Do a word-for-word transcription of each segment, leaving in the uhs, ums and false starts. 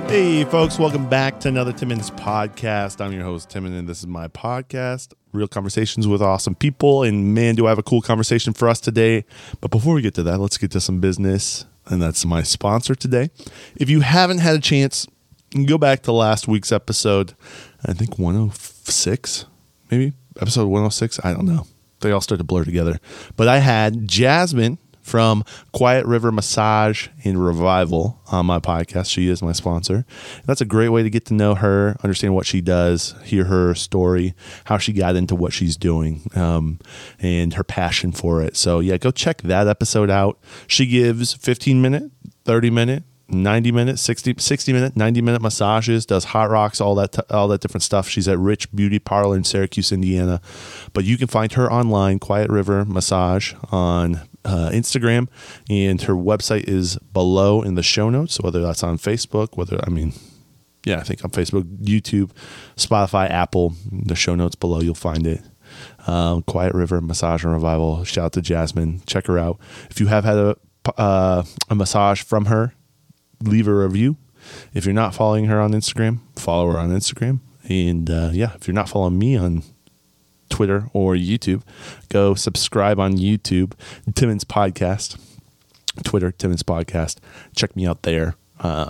Hey, folks, welcome back to another Timmons podcast. I'm your host, Timon, and this is my podcast, Real Conversations with Awesome People. And man, do I have a cool conversation for us today. But before we get to that, let's get to some business. And that's my sponsor today. If you haven't had a chance, you can go back to last week's episode. I think one oh six, maybe episode one oh six. I don't know. They all start to blur together. But I had Jasmine from Quiet River Massage and Revival on my podcast. She is my sponsor. That's a great way to get to know her, understand what she does, hear her story, how she got into what she's doing, um, and her passion for it. So yeah, go check that episode out. She gives fifteen minute, thirty minute, ninety minute, sixty, sixty minute, ninety minute massages, does hot rocks, all that, t- all that different stuff. She's at Rich Beauty Parlor in Syracuse, Indiana. But you can find her online, Quiet River Massage, on uh, Instagram, and her website is below in the show notes, whether that's on Facebook, whether, I mean, yeah, I think on Facebook, YouTube, Spotify, Apple, the show notes below, you'll find it. Um, Quiet River Massage and Revival. Shout out to Jasmine. Check her out. If you have had a, uh, a massage from her, leave a review. If you're not following her on Instagram, follow her on Instagram. And uh, yeah, if you're not following me on Twitter or YouTube, go subscribe on YouTube, Timmons Podcast, Twitter, Timmons Podcast. Check me out there. Uh,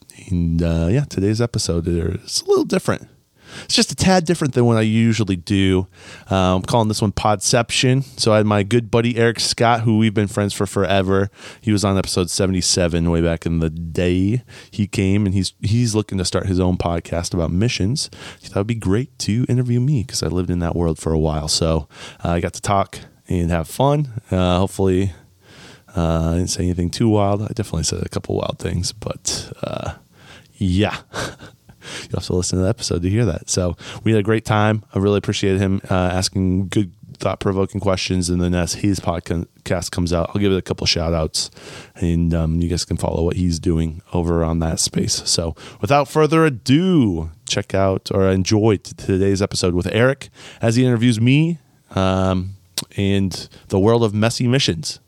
and uh, yeah, today's episode is a little different. It's just a tad different than what I usually do. Uh, I'm calling this one Podception. So I had my good buddy Eric Scott, who we've been friends for forever. He was on episode seventy-seven way back in the day. He came and he's he's looking to start his own podcast about missions. He thought it'd be great to interview me because I lived in that world for a while. So uh, I got to talk and have fun. Uh, hopefully uh, I didn't say anything too wild. I definitely said a couple wild things, but uh, yeah. You'll have to listen to the episode to hear that. So we had a great time. I really appreciated him uh, asking good, thought-provoking questions. And then as his podcast comes out, I'll give it a couple shout-outs. And um, you guys can follow what he's doing over on that space. So without further ado, check out or enjoy t- today's episode with Eric as he interviews me um, and the world of messy missions.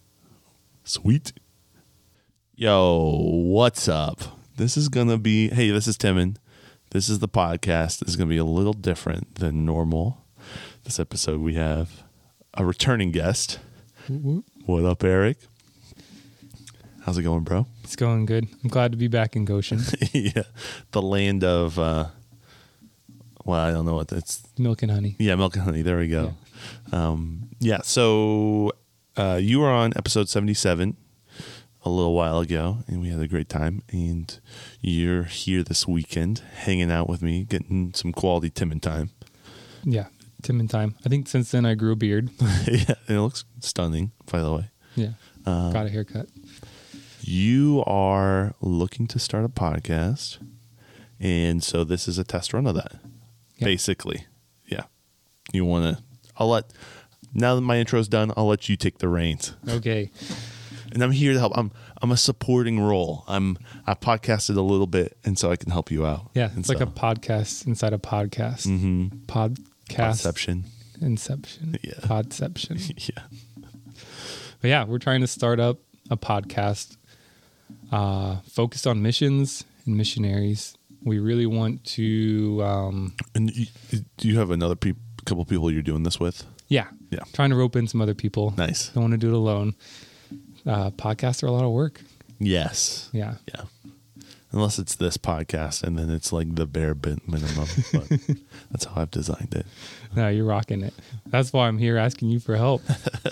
Sweet. Yo, what's up? This is going to be... Hey, this is Timon. This is the podcast. This is going to be a little different than normal. This episode, we have a returning guest. Mm-hmm. What up, Eric? How's it going, bro? It's going good. I'm glad to be back in Goshen. Yeah. The land of, uh, well, I don't know what it's. Milk and honey. Yeah, milk and honey. There we go. Yeah. Um, yeah so uh, you were on episode seventy-seven a little while ago, and we had a great time, and you're here this weekend hanging out with me, getting some quality Timon time. Yeah, Timon time. I think since then I grew a beard. Yeah, and it looks stunning, by the way. Yeah, um, got a haircut. You are looking to start a podcast, and so this is a test run of that, yeah. Basically. Yeah. You want to, I'll let, now that my intro's done, I'll let you take the reins. Okay. And I'm here to help. I'm I'm a supporting role. I'm I podcasted a little bit, and so I can help you out. Yeah, it's so. like a podcast inside a podcast. Mm-hmm. Podcast. Podception. Inception. Yeah. Podception. Yeah. But yeah, we're trying to start up a podcast uh, focused on missions and missionaries. We really want to... Um, and you, do you have another pe- couple people you're doing this with? Yeah. Yeah. Trying to rope in some other people. Nice. Don't want to do it alone. Uh, podcasts are a lot of work. Yes. Yeah. Yeah. Unless it's this podcast, and then it's like the bare bit minimum. But that's how I've designed it. No, you're rocking it. That's why I'm here asking you for help.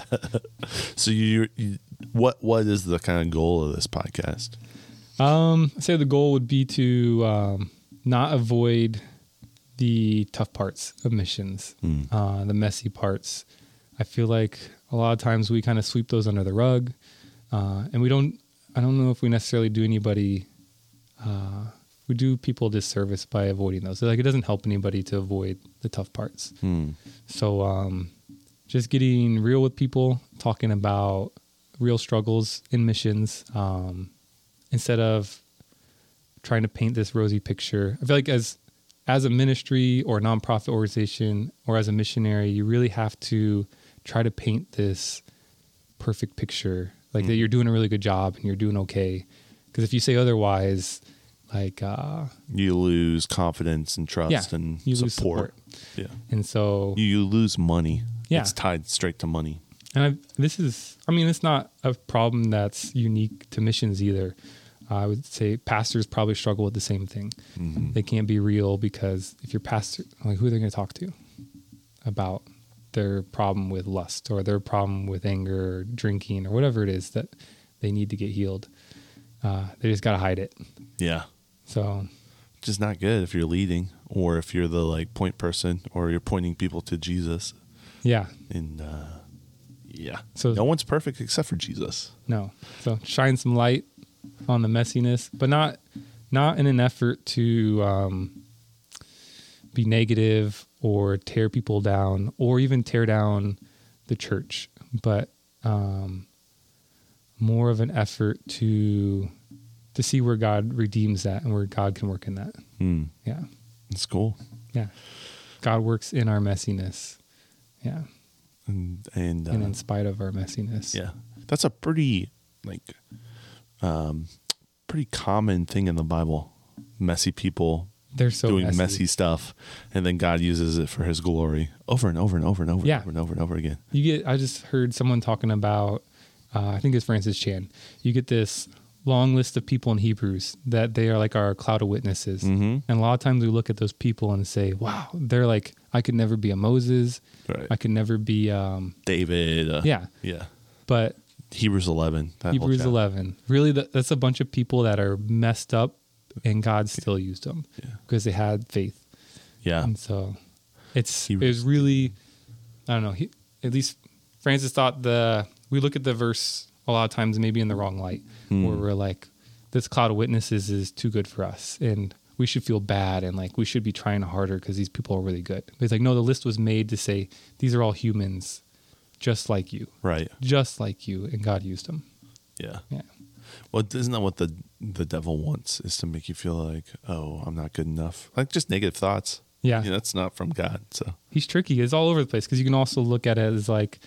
So you, you, what what is the kind of goal of this podcast? Um, I say the goal would be to um, not avoid the tough parts of missions, mm. uh, the messy parts. I feel like a lot of times we kind of sweep those under the rug. Uh, and we don't, I don't know if we necessarily do anybody, uh, we do people a disservice by avoiding those. Like, it doesn't help anybody to avoid the tough parts. Hmm. So, um, just getting real with people, talking about real struggles in missions, um, instead of trying to paint this rosy picture. I feel like as, as a ministry or a nonprofit organization or as a missionary, you really have to try to paint this perfect picture, like mm. that you're doing a really good job and you're doing okay. Because if you say otherwise, like uh, You lose confidence and trust yeah, and you support. lose support. Yeah. And so, You, you lose money. Yeah. It's tied straight to money. and I, this is, I mean, it's not a problem that's unique to missions either. I would say pastors probably struggle with the same thing. Mm-hmm. They can't be real because if your pastor, like, who are they going to talk to about their problem with lust or their problem with anger or drinking or whatever it is that they need to get healed? Uh, they just got to hide it. Yeah. So, Just not good if you're leading or if you're the like point person or you're pointing people to Jesus. yeah, And uh, yeah. So- no one's perfect except for Jesus. no. So shine some light on the messiness, but not not in an effort to um, be negative or tear people down or even tear down the church, but um, more of an effort to to see where God redeems that and where God can work in that. Hmm. Yeah, That's cool. yeah. God works in our messiness. Yeah, And, and, uh, and in spite of our messiness. yeah, that's a pretty like um, pretty common thing in the Bible. Messy people They're so doing messy. messy stuff, and then God uses it for His glory over and over and over and over Yeah. and over and over and over again. You get. I just heard someone talking about. Uh, I think it's Francis Chan. You get this long list of people in Hebrews that they are like our cloud of witnesses, Mhm. and a lot of times we look at those people and say, "Wow, they're like I could never be a Moses. Right. I could never be." Um, David. Uh, yeah, yeah. but Hebrews eleven. That whole Hebrews chapter. eleven. Really, that, that's a bunch of people that are messed up, and God still used them Yeah. because they had faith. Yeah. And so it's He- it was really, I don't know. He, at least Francis thought the we look at the verse a lot of times maybe in the wrong light, Hmm. where we're like, this cloud of witnesses is too good for us, and we should feel bad, and like we should be trying harder because these people are really good. But it's like, no, the list was made to say these are all humans, just like you, Right. just like you, and God used them. Yeah. Yeah, Well, isn't that what the the devil wants? Is to make you feel like, oh, I'm not good enough. Like just negative thoughts. yeah. You know, that's not from God. So He's tricky. It's all over the place because you can also look at it as like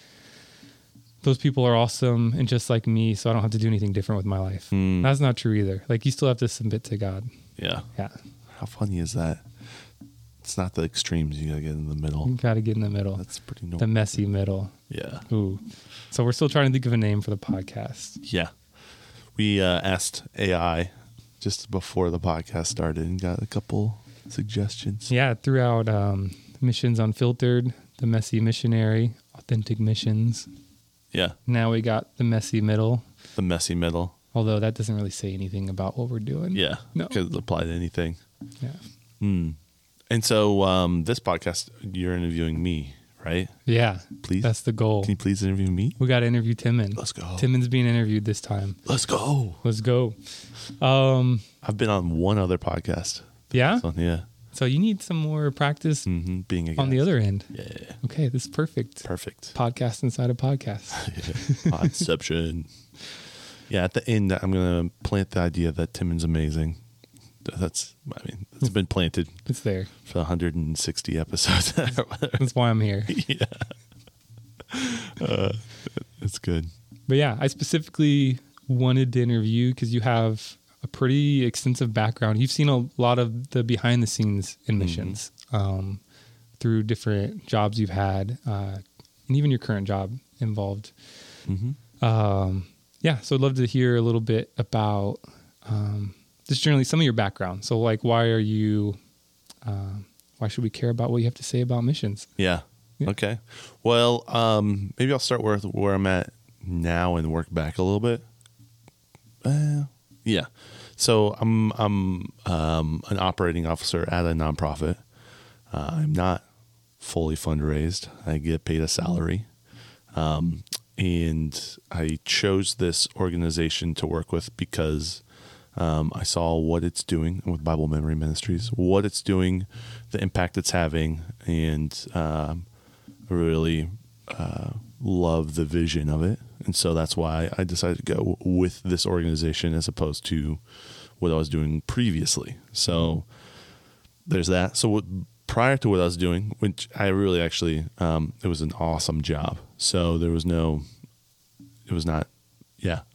those people are awesome and just like me, so I don't have to do anything different with my life. Hmm. That's not true either. Like you still have to submit to God. yeah. Yeah, How funny is that? It's not the extremes. You gotta get in the middle. you got to get in the middle, That's pretty the normal. messy middle. Yeah. Ooh, so we're still trying to think of a name for the podcast. Yeah. We uh, asked A I just before the podcast started and got a couple suggestions. Yeah, throughout um, Missions Unfiltered, the Messy Missionary, Authentic Missions. Yeah. Now we got the Messy Middle, The messy middle. although that doesn't really say anything about what we're doing. Yeah. No. Could apply to anything. Yeah. Hmm. And so um, this podcast, you're interviewing me, right? Yeah. Please. That's the goal. Can you please interview me? We got to interview Timon. Let's go. Timon's being interviewed this time. Let's go. Let's go. Um, I've been on one other podcast. yeah. So, yeah. So you need some more practice hmm Being a on the guest. other end. Yeah. Okay, this is perfect. Perfect. Podcast inside a podcast. Podception. Yeah. At the end, I'm going to plant the idea that Timon's amazing. That's, I mean, it's been planted It's there. for one hundred sixty episodes. That's why I'm here. yeah. Uh, it's good. But yeah, I specifically wanted to interview because you have a pretty extensive background. You've seen a lot of the behind the scenes in missions um, through different jobs you've had, uh, and even your current job involved. Mm-hmm. Um, yeah, so I'd love to hear a little bit about um, just generally some of your background. So, like, why are you? Um, why should we care about what you have to say about missions? Yeah. Yeah. Okay. Well, um, maybe I'll start with where I'm at now and work back a little bit. Uh, yeah. So I'm I'm um, an operating officer at a nonprofit. Uh, I'm not fully fundraised. I get paid a salary, um, and I chose this organization to work with because um, I saw what it's doing with Bible Memory Ministries, what it's doing, the impact it's having, and um, I really uh, love the vision of it. And so that's why I decided to go with this organization as opposed to what I was doing previously. So there's that. So what, prior to what I was doing, which I really actually, um, it was an awesome job. So there was no, it was not, yeah, I,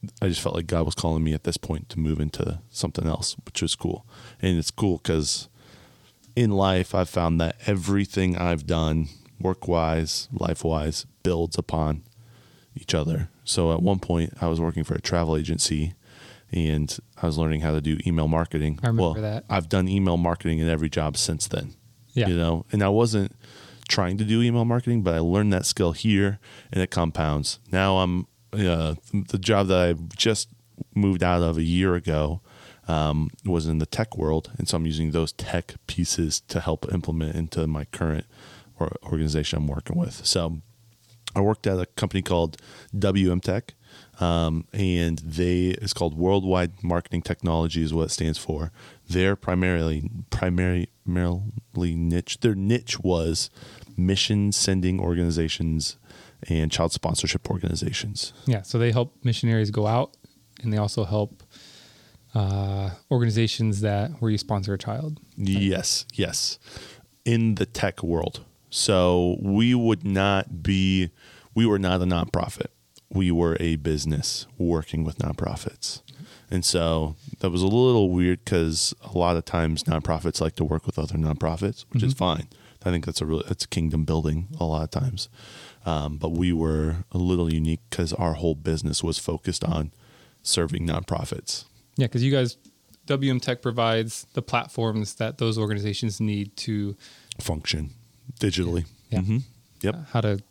I just felt like God was calling me at this point to move into something else, which was cool. And it's cool because in life, I've found that everything I've done, work-wise, life-wise, builds upon each other. So at one point, I was working for a travel agency, and I was learning how to do email marketing. I remember well, that. I've done email marketing in every job since then. Yeah. You know, and I wasn't trying to do email marketing, but I learned that skill here, and it compounds. Now I'm uh, the job that I just moved out of a year ago um, was in the tech world, and so I'm using those tech pieces to help implement into my current or organization I'm working with. So I worked at a company called W M Tech, um, and they it's called Worldwide Marketing Technology is what it stands for. They're primarily primary primarily niche. Their niche was mission sending organizations and child sponsorship organizations. Yeah, so they help missionaries go out, and they also help uh, organizations that where you sponsor a child. Yes, yes, in the tech world. So we would not be, we were not a nonprofit. We were a business working with nonprofits. And so that was a little weird because a lot of times nonprofits like to work with other nonprofits, which mm-hmm. is fine. I think that's a really, it's kingdom building a lot of times. Um, but we were a little unique because our whole business was focused on serving nonprofits. Yeah, because you guys, W M Tech provides the platforms that those organizations need to function digitally. Yeah. Mm-hmm. Yep. Uh, how to,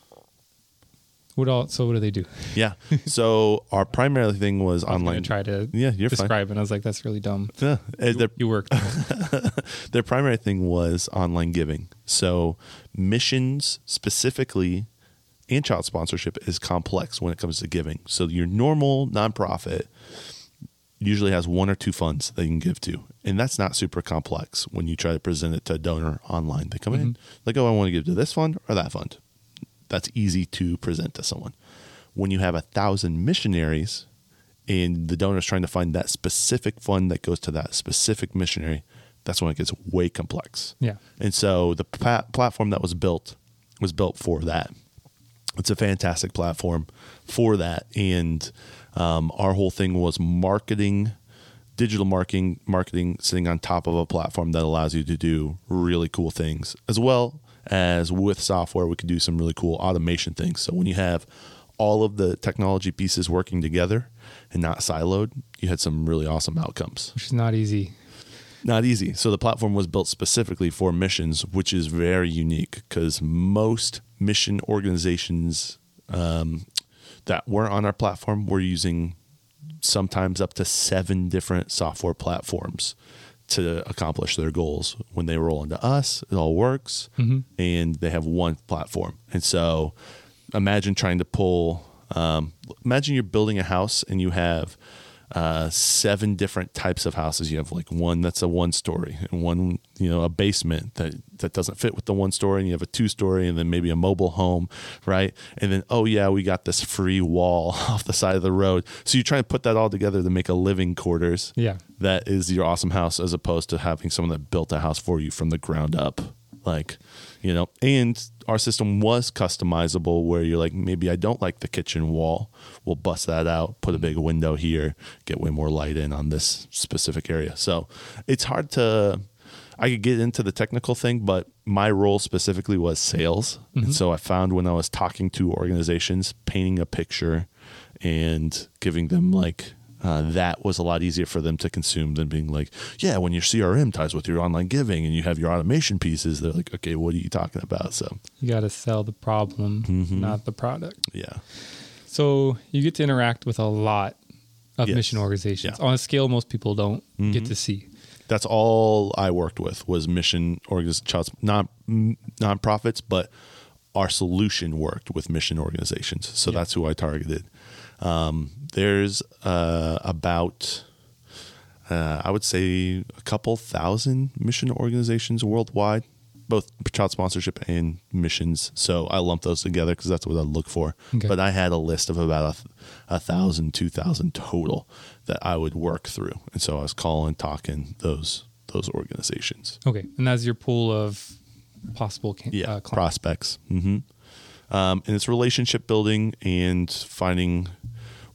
what all, so what do they do? Yeah. So our primary thing was I was online. Try to yeah, you're describe fine. it. And I was like, that's really dumb. Yeah. You, you worked. Their primary thing was online giving. So missions specifically and child sponsorship is complex when it comes to giving. So your normal nonprofit usually has one or two funds they can give to. And that's not super complex when you try to present it to a donor online. They come mm-hmm. in, like, oh, I want to give to this fund or that fund. That's easy to present to someone. When you have a thousand missionaries and the donor is trying to find that specific fund that goes to that specific missionary, that's when it gets way complex. Yeah. And so the pla- platform that was built was built for that. It's a fantastic platform for that. And um, our whole thing was marketing, digital marketing, marketing sitting on top of a platform that allows you to do really cool things, as well as with software, we could do some really cool automation things. So when you have all of the technology pieces working together and not siloed, you had some really awesome outcomes. Which is not easy. Not easy. So the platform was built specifically for missions, which is very unique because most mission organizations um, that were on our platform were using sometimes up to seven different software platforms to accomplish their goals. When they roll into us, it all works, mm-hmm. and they have one platform. And so imagine trying to pull, um, imagine you're building a house and you have uh, seven different types of houses. You have like one that's a one story and one, you know, a basement that, that doesn't fit with the one story, and you have a two story and then maybe a mobile home, right? And then, oh yeah, we got this free wall off the side of the road. So you try and put that all together to make a living quarters. Yeah. That is your awesome house, as opposed to having someone that built a house for you from the ground up. Like, you know, and our system was customizable where you're like, maybe I don't like the kitchen wall. We'll bust that out, put a big window here, get way more light in on this specific area. So it's hard to, I could get into the technical thing, but my role specifically was sales. Mm-hmm. And so I found when I was talking to organizations, painting a picture and giving them like, Uh, that was a lot easier for them to consume than being like, yeah, when your C R M ties with your online giving and you have your automation pieces, they're like, okay, what are you talking about? So you got to sell the problem, mm-hmm. not the product. Yeah. So you get to interact with a lot of yes. mission organizations yeah. on a scale most people don't mm-hmm. get to see. That's all I worked with was mission organizations, non nonprofits, but our solution worked with mission organizations. So yeah. that's who I targeted. Um, there's uh, about, uh, I would say, a couple thousand mission organizations worldwide, both child sponsorship and missions. So I lump those together because that's what I look for. Okay. But I had a list of about a, a thousand, two thousand total that I would work through, and so I was calling, talking those those organizations. Okay, and that's your pool of possible can- yeah uh, prospects. Mm-hmm. Um, and it's relationship building and finding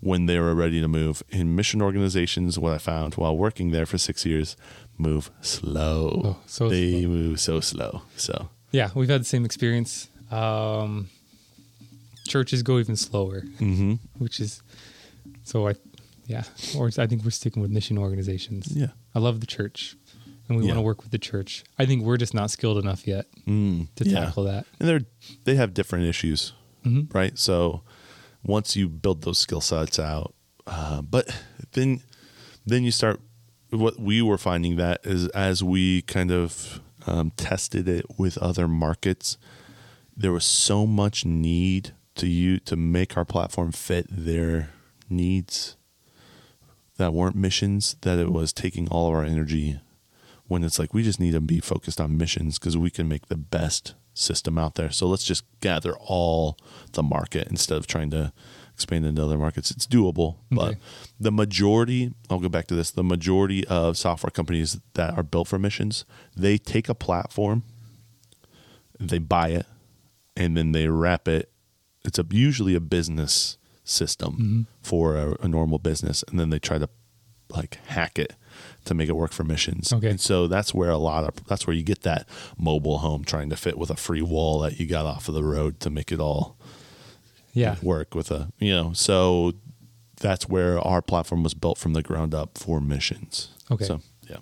when they were ready to move. In mission organizations, what I found while working there for six years, move slow. Oh, so they slow. move so slow. So Yeah, we've had the same experience. Um, churches go even slower, mm-hmm. which is so I, yeah. Or I think we're sticking with mission organizations. yeah, I love the church, and we Yeah. want to work with the church. I think we're just not skilled enough yet mm, to yeah. tackle that. And they're they have different issues, Mhm. right? So once you build those skill sets out, uh, but then then you start. What we were finding that is as we kind of um, tested it with other markets, there was so much need to you to make our platform fit their needs that weren't missions, that it was taking all of our energy when it's like we just need to be focused on missions because we can make the best system out there. So let's just gather all the market instead of trying to expand into other markets. It's doable, but Okay. the majority, I'll go back to this, the majority of software companies that are built for missions, they take a platform, they buy it, and then they wrap it. It's a, usually a business system Mhm. for a, a normal business, and then they try to like hack it to make it work for missions. Okay. And so that's where a lot of that's where you get that mobile home trying to fit with a free wall that you got off of the road to make it all Yeah. work with a, you know, so that's where our platform was built from the ground up for missions. Okay. So, yeah.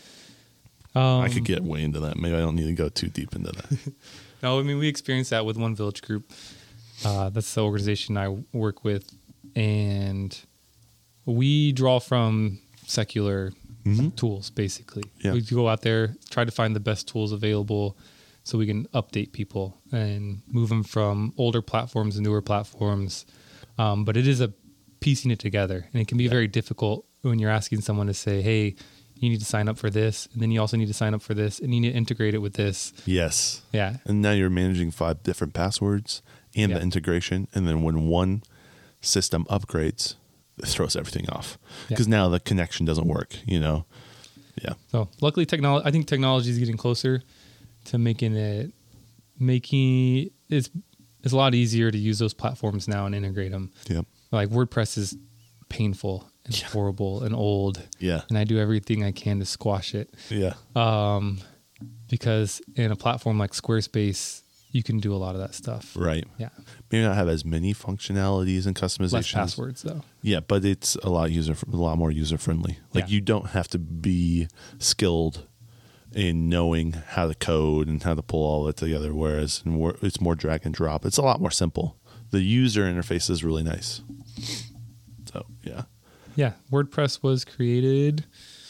Um, I could get way into that. Maybe I don't need to go too deep into that. No, I mean, we experienced that with One Village Group. Uh, that's the organization I work with. And we draw from secular Mhm. tools, basically. Yeah. We go out there, try to find the best tools available so we can update people and move them from older platforms to newer platforms. Um, but it is a piecing it together. And it can be very difficult when you're asking someone to say, hey, you need to sign up for this. And then you also need to sign up for this. And you need to integrate it with this. Yes. Yeah. And now you're managing five different passwords and Yeah. the integration. And then when one system upgrades, it throws everything off because now the connection doesn't work, you know? Yeah. So luckily, technology. I think technology is getting closer to making it making it's it's a lot easier to use those platforms now and integrate them. Yeah. Like WordPress is painful and Yeah. horrible and old, Yeah. and I do everything I can to squash it. Yeah. Um, because in a platform like Squarespace, you can do a lot of that stuff. Right. Yeah, Maybe not have as many functionalities and customizations. less passwords though. Yeah, but it's a lot user a lot more user friendly. Like Yeah. you don't have to be skilled in knowing how to code and how to pull all of it together. Whereas in Wor- it's more drag and drop. It's a lot more simple. The user interface is really nice. So yeah, Yeah, WordPress was created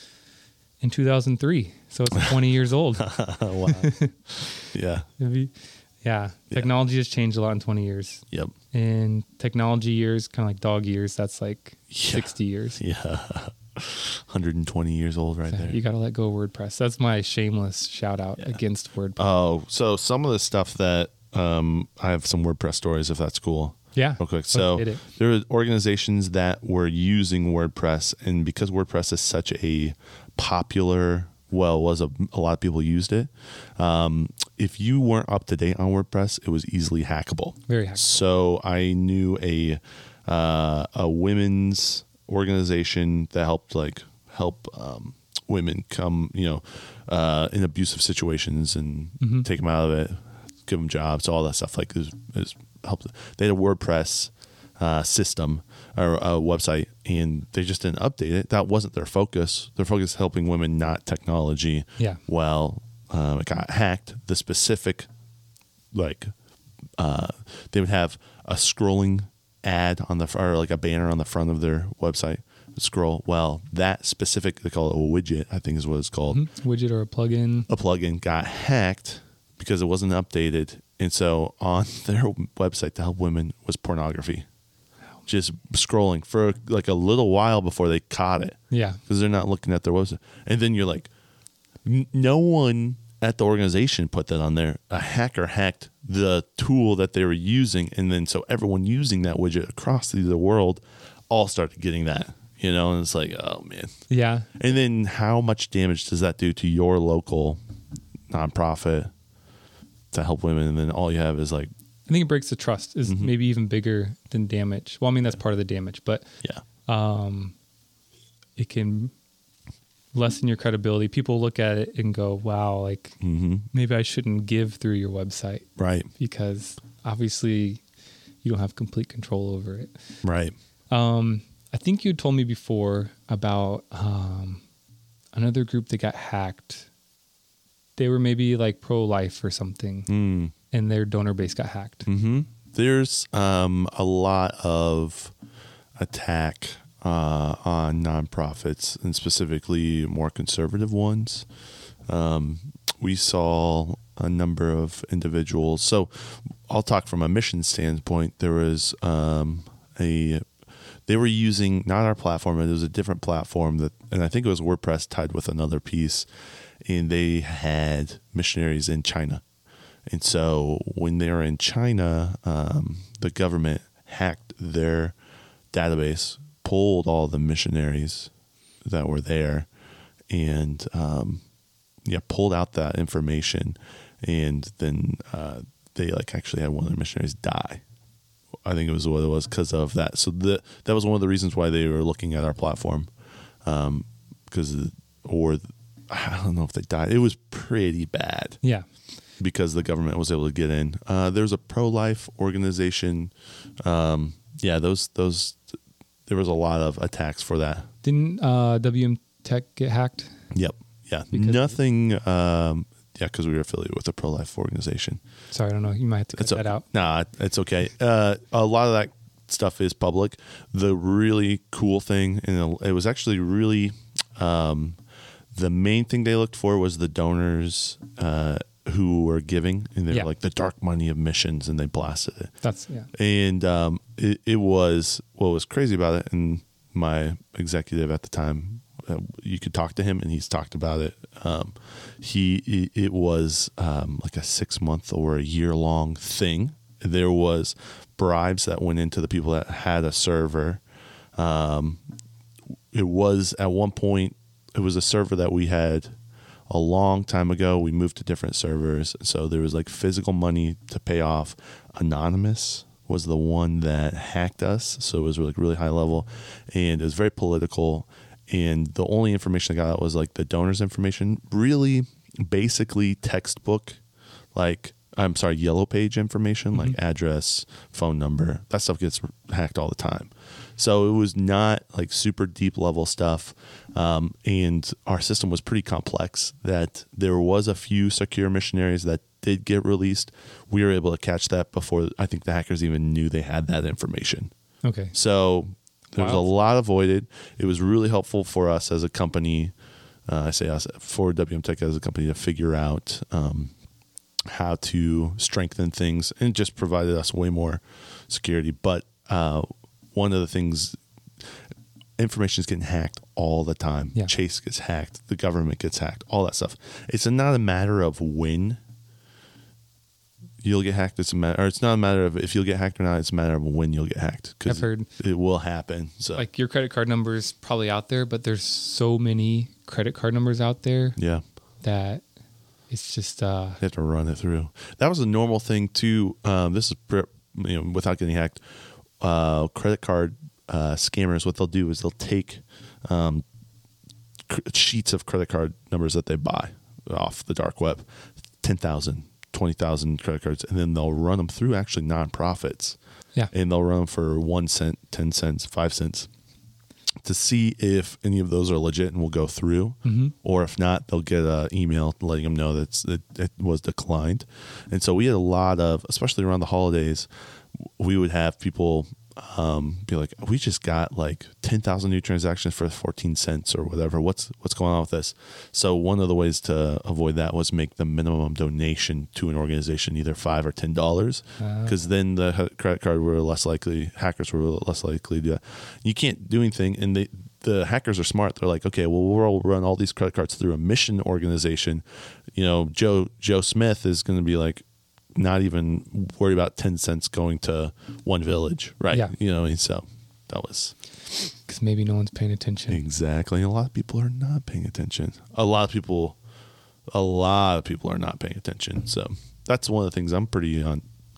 in two thousand three, so it's twenty years old. wow. Yeah. Maybe. Yeah, Yeah. technology has changed a lot in twenty years. Yep. In technology years, kind of like dog years, that's like Yeah. sixty years. Yeah. one hundred twenty years old right there. You got to let go of WordPress. That's my shameless shout out Yeah. against WordPress. Oh, so some of the stuff that um, I have some WordPress stories, if that's cool. yeah. Real quick. Let's So hit it. there are organizations that were using WordPress, and because WordPress is such a popular, well, was a, a lot of people used it. Um, if you weren't up to date on WordPress, it was easily hackable. Very hackable. So I knew a uh, a women's organization that helped like help um, women come, you know, uh, in abusive situations and Mhm. take them out of it, give them jobs, all that stuff. Like is is helped. They had a WordPress uh, system or a website, and they just didn't update it. That wasn't their focus. Their focus is helping women, not technology. Yeah. Well, um, it got hacked. The specific, like, uh, they would have a scrolling ad on the fr- or like a banner on the front of their website. Scroll. Well, that specific, they call it a widget, I think is what it's called. Mhm. Widget or a plugin. A plugin got hacked because it wasn't updated. And so on their website to help women was pornography. Just scrolling for like a little while before they caught it Yeah. because they're not looking at their website. And then you're like, n- no one at the organization put that on there. A hacker hacked the tool that they were using. And then so everyone using that widget across the world all started getting that, you know, and it's like, oh man. Yeah. And then how much damage does that do to your local nonprofit to help women? And then all you have is like I think it breaks the trust is Mm-hmm. maybe even bigger than damage. Well, I mean, that's part of the damage, but Yeah. um, it can lessen your credibility. People look at it and go, wow, like Mm-hmm. maybe I shouldn't give through your website Right. because obviously you don't have complete control over it. Right. Um, I think you told me before about um, another group that got hacked. They were maybe like pro-life or something, Mm. and their donor base got hacked. Mm-hmm. There's um, a lot of attack uh, on nonprofits, and specifically more conservative ones. Um, we saw a number of individuals. So I'll talk from a mission standpoint. There was um, a they were using not our platform, it was a different platform that, and I think it was WordPress tied with another piece, and they had missionaries in China. And so when they were in China, um, the government hacked their database, pulled all the missionaries that were there, and um, yeah, pulled out that information, and then uh, they like actually had one of their missionaries die. I think it was what it was because of that. So the, that was one of the reasons why they were looking at our platform, because um, or I don't know if they died. It was pretty bad. Yeah. Because the government was able to get in. Uh, there's a pro-life organization. Um, yeah, those those there was a lot of attacks for that. Didn't uh, W M Tech get hacked? Yep. Yeah. Because Nothing. Um, yeah, because we were affiliated with a pro-life organization. Sorry, I don't know. You might have to cut It's that out. Nah, it's okay. Uh, a lot of that stuff is public. The really cool thing, and it was actually really um, the main thing they looked for was the donors uh, who were giving, and they're Yeah. like the dark money of missions, and they blasted it. That's yeah. And um, it, it was what was crazy about it. And my executive at the time, uh, you could talk to him, and he's talked about it. Um, he it, it was um, like a six month or a year long thing. There was bribes that went into the people that had a server. Um, it was at one point, it was a server that we had a long time ago. We moved to different servers, so there was like physical money to pay off. Anonymous was the one that hacked us, so it was like really high level, and it was very political. And the only information I got out was like the donors' information, really basically textbook, like I'm sorry, yellow page information, like Mm-hmm. address, phone number. That stuff gets hacked all the time. So it was not like super deep level stuff. Um, and our system was pretty complex that there was a few secure missionaries that did get released. We were able to catch that before I think the hackers even knew they had that information. Okay. So there was Wow. a lot avoided. It was really helpful for us as a company. Uh, I say us for W M Tech as a company to figure out um, how to strengthen things, and it just provided us way more security. But uh, one of the things, information is getting hacked all the time. Yeah. Chase gets hacked. The government gets hacked. All that stuff. It's not a matter of when you'll get hacked. It's a matter, or it's not a matter of if you'll get hacked or not. It's a matter of when you'll get hacked. I've heard it will happen. So like your credit card number is probably out there, but there's so many credit card numbers out there yeah. that it's just uh, You have to run it through. That was a normal thing too. Um, this is pre- you know, without getting hacked. Uh, credit card uh, scammers, what they'll do is they'll take um, cr- sheets of credit card numbers that they buy off the dark web, ten thousand, twenty thousand credit cards, and then they'll run them through actually nonprofits. Yeah. And they'll run them for one cent, ten cents, five cents to see if any of those are legit and will go through. Mm-hmm. Or if not, they'll get an email letting them know that it's, it, it was declined. And so we had a lot of, especially around the holidays, we would have people um, be like, we just got like ten thousand new transactions for fourteen cents or whatever. What's what's going on with this? So one of the ways to avoid that was make the minimum donation to an organization either five or ten dollars, because Uh. then the h- credit card were less likely, hackers were less likely to do that. You can't do anything, and they, the hackers are smart. They're like, okay, well, we'll run all these credit cards through a mission organization. You know, Joe Joe Smith is going to be like, not even worry about ten cents going to one village, right? Yeah. You know, and so that was because maybe no one's paying attention. exactly. A lot of people are not paying attention. A lot of people, a lot of people are not paying attention. So that's one of the things I'm pretty on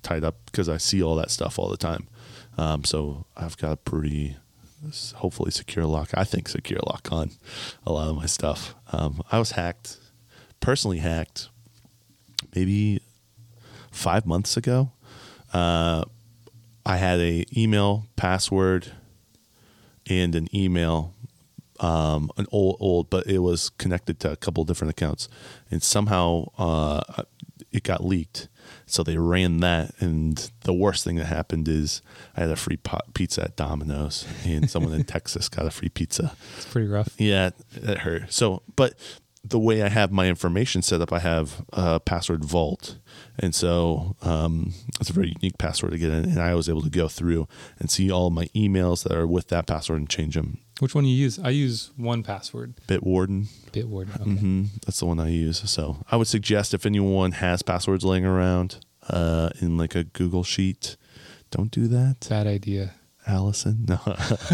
tied up because I see all that stuff all the time. Um, so I've got a pretty, hopefully secure lock. I think secure lock on a lot of my stuff. Um, I was hacked, personally hacked, maybe five months ago. Uh, I had a email password and an email, um, an old, old, but it was connected to a couple different accounts, and somehow uh, it got leaked. So they ran that, and the worst thing that happened is I had a free pot pizza at Domino's, and someone in Texas got a free pizza. It's pretty rough. Yeah, it hurt. So, but the way I have my information set up, I have a password vault. And so um, it's a very unique password to get in. And I was able to go through and see all my emails that are with that password and change them. Which one you use? I use one password. Bitwarden. Bitwarden. Okay. Mm-hmm. That's the one I use. So I would suggest if anyone has passwords laying around uh, in like a Google Sheet, don't do that. Bad idea. Allison? No.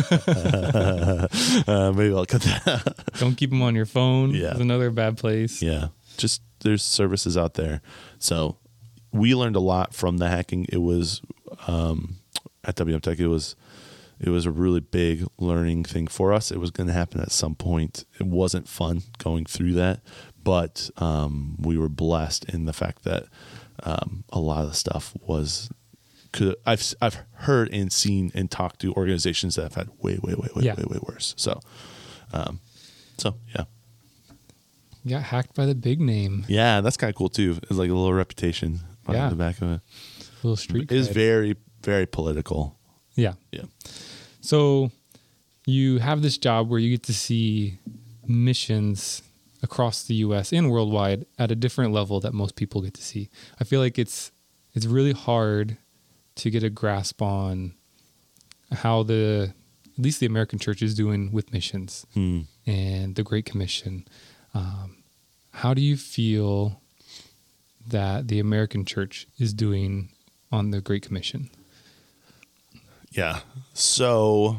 uh, maybe I'll cut that. Don't keep them on your phone. Yeah. It's another bad place. Yeah. Just there's services out there. So we learned a lot from the hacking. It was um, at W M Tech. It was it was a really big learning thing for us. It was going to happen at some point. It wasn't fun going through that, but um, we were blessed in the fact that um, a lot of the stuff was. Could, I've I've heard and seen and talked to organizations that have had way way way way Yeah. way way worse. So, um, so yeah. Got hacked by the big name. Yeah, that's kind of cool too. It's like a little reputation on Yeah. the back of it. Little street It is cred. very, very political. Yeah. Yeah. So you have this job where you get to see missions across the U S and worldwide at a different level that most people get to see. I feel like it's it's really hard to get a grasp on how the at least the American church is doing with missions Hmm. and the Great Commission. Um, how do you feel that the American church is doing on the Great Commission? Yeah. So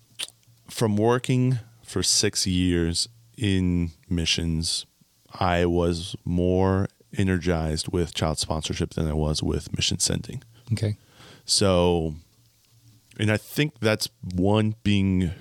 from working for six years in missions, I was more energized with child sponsorship than I was with mission sending. Okay. So, and I think that's one being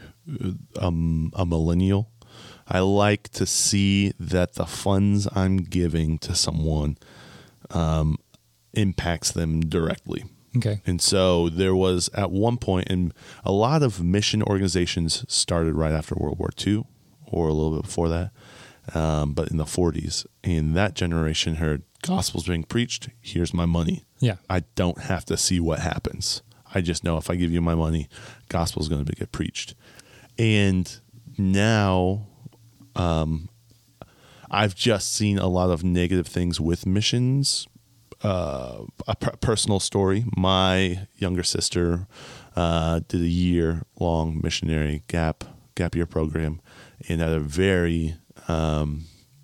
um, a millennial. I like to see that the funds I'm giving to someone um, impacts them directly. Okay. And so there was at one point, and a lot of mission organizations started right after World War Two or a little bit before that, um, but in the forties. And that generation heard gospel's being preached. Here's my money. Yeah. I don't have to see what happens. I just know if I give you my money, gospel's going to get preached. And now um, I've just seen a lot of negative things with missions. Uh, a per- personal story. My younger sister uh, did a year-long missionary gap gap year program, and at a very um,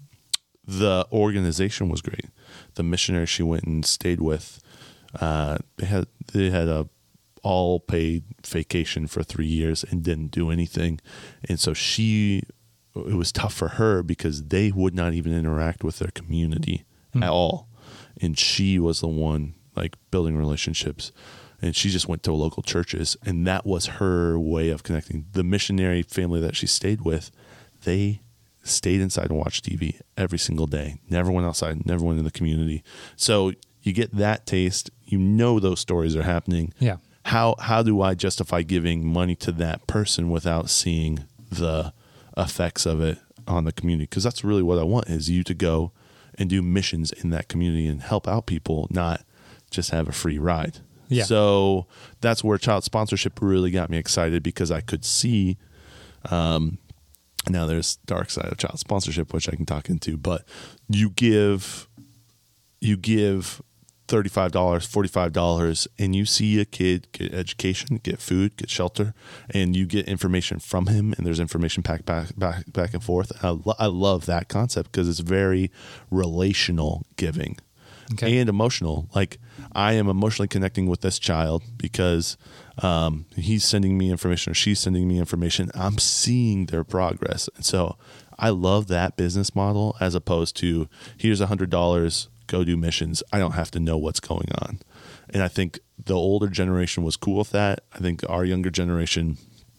the organization was great. The missionary she went and stayed with, uh, they had they had a all paid vacation for three years and didn't do anything, and so she it was tough for her because they would not even interact with their community mm. at all. And she was the one like building relationships, and she just went to local churches, and that was her way of connecting. The missionary family that she stayed with, they stayed inside and watched T V every single day, never went outside, never went in the community. So you get that taste, you know those stories are happening. Yeah. How how do I justify giving money to that person without seeing the effects of it on the community? Because that's really what I want, is you to go and do missions in that community and help out people, not just have a free ride. Yeah. So that's where child sponsorship really got me excited, because I could see, um, now there's dark side of child sponsorship, which I can talk into, but you give, you give thirty-five dollars, forty-five dollars, and you see a kid get education, get food, get shelter, and you get information from him, and there's information packed back, back, back and forth. I, lo- I love that concept because it's very relational giving Okay. and emotional. Like, I am emotionally connecting with this child because um, he's sending me information or she's sending me information. I'm seeing their progress. And so I love that business model, as opposed to here's a hundred dollars, go do missions. I don't have to know what's going on. And I think the older generation was cool with that. I think our younger generation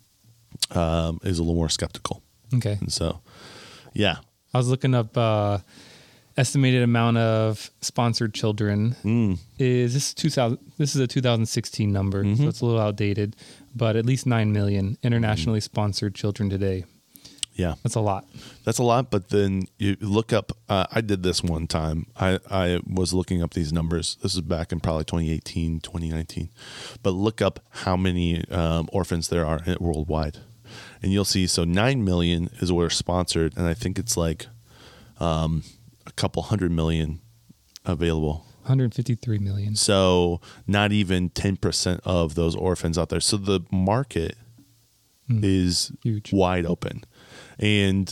um, is a little more skeptical. Okay. And so, yeah. I was looking up uh, estimated amount of sponsored children. Mm. Is this two thousand? This is a two thousand sixteen number, Mm-hmm. so it's a little outdated. But at least nine million internationally mm-hmm. sponsored children today. Yeah, that's a lot. That's a lot. But then you look up. Uh, I did this one time. I I was looking up these numbers. This is back in probably twenty eighteen, twenty nineteen. But look up how many um, orphans there are worldwide, and you'll see. So nine million is what are sponsored, and I think it's like um, a couple hundred million available. one hundred fifty-three million. So not even ten percent of those orphans out there. So the market mm. is huge, wide open. And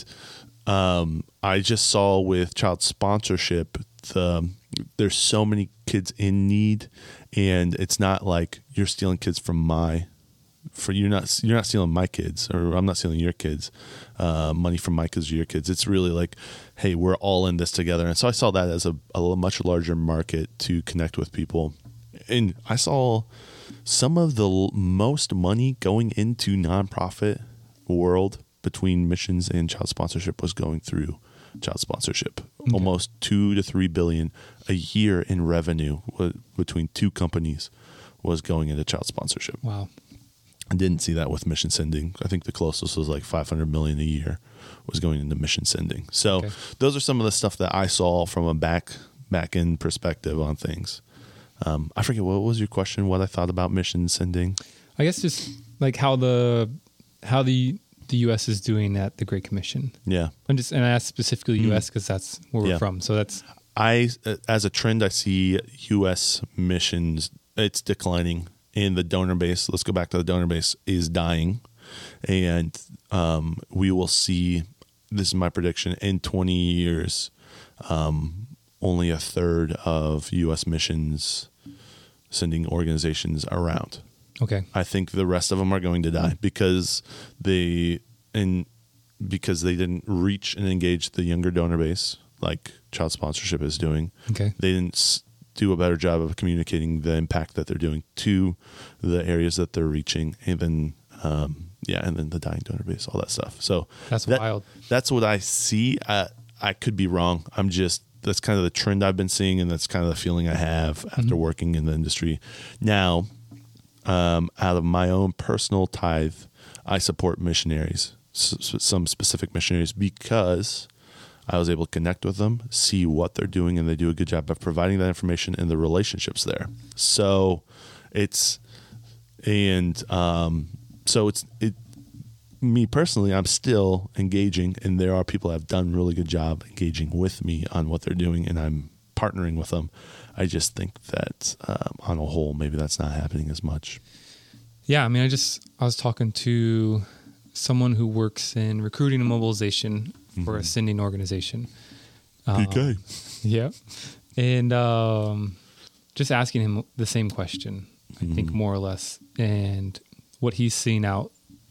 um, I just saw with child sponsorship, the, there's so many kids in need, and it's not like you're stealing kids from my, for you're not you're not stealing my kids, or I'm not stealing your kids, uh, money from my kids or your kids. It's really like, hey, we're all in this together. And so I saw that as a, a much larger market to connect with people. And I saw some of the l- most money going into nonprofit world between missions and child sponsorship was going through child sponsorship. Okay. Almost two to three billion a year in revenue w- between two companies was going into child sponsorship. Wow. I didn't see that with mission sending. I think the closest was like five hundred million a year was going into mission sending. So okay. Those are some of the stuff that I saw from a back back end perspective on things. Um, I forget, what was your question? What I thought about mission sending? I guess just like how the how the the U S is doing at the Great Commission. Yeah. And just and I asked specifically mm. U S because that's where we're yeah. from. So that's I as a trend I see U S missions, it's declining, and the donor base, let's go back to the donor base, is dying. And um, we will see, this is my prediction, in twenty years, um, only a third of U S missions sending organizations around. Okay. I think the rest of them are going to die because they and because they didn't reach and engage the younger donor base like child sponsorship is doing. Okay. They didn't do a better job of communicating the impact that they're doing to the areas that they're reaching, and then um, yeah, and then the dying donor base, all that stuff. So that's that, wild. That's what I see. I, I could be wrong. I'm just that's kind of the trend I've been seeing, and that's kind of the feeling I have after mm-hmm. working in the industry. Now, um, out of my own personal tithe, I support missionaries, s- some specific missionaries, because I was able to connect with them, see what they're doing, and they do a good job of providing that information and the relationships there. So it's, and um, so it's, it, me personally, I'm still engaging, and there are people that have done a really good job engaging with me on what they're doing, and I'm partnering with them. I just think that um, on a whole, maybe that's not happening as much. Yeah. I mean, I just, I was talking to someone who works in recruiting and mobilization for mm-hmm. a sending organization. P K. Um, yeah. And um, just asking him the same question, I mm-hmm. think more or less, and what he's seen out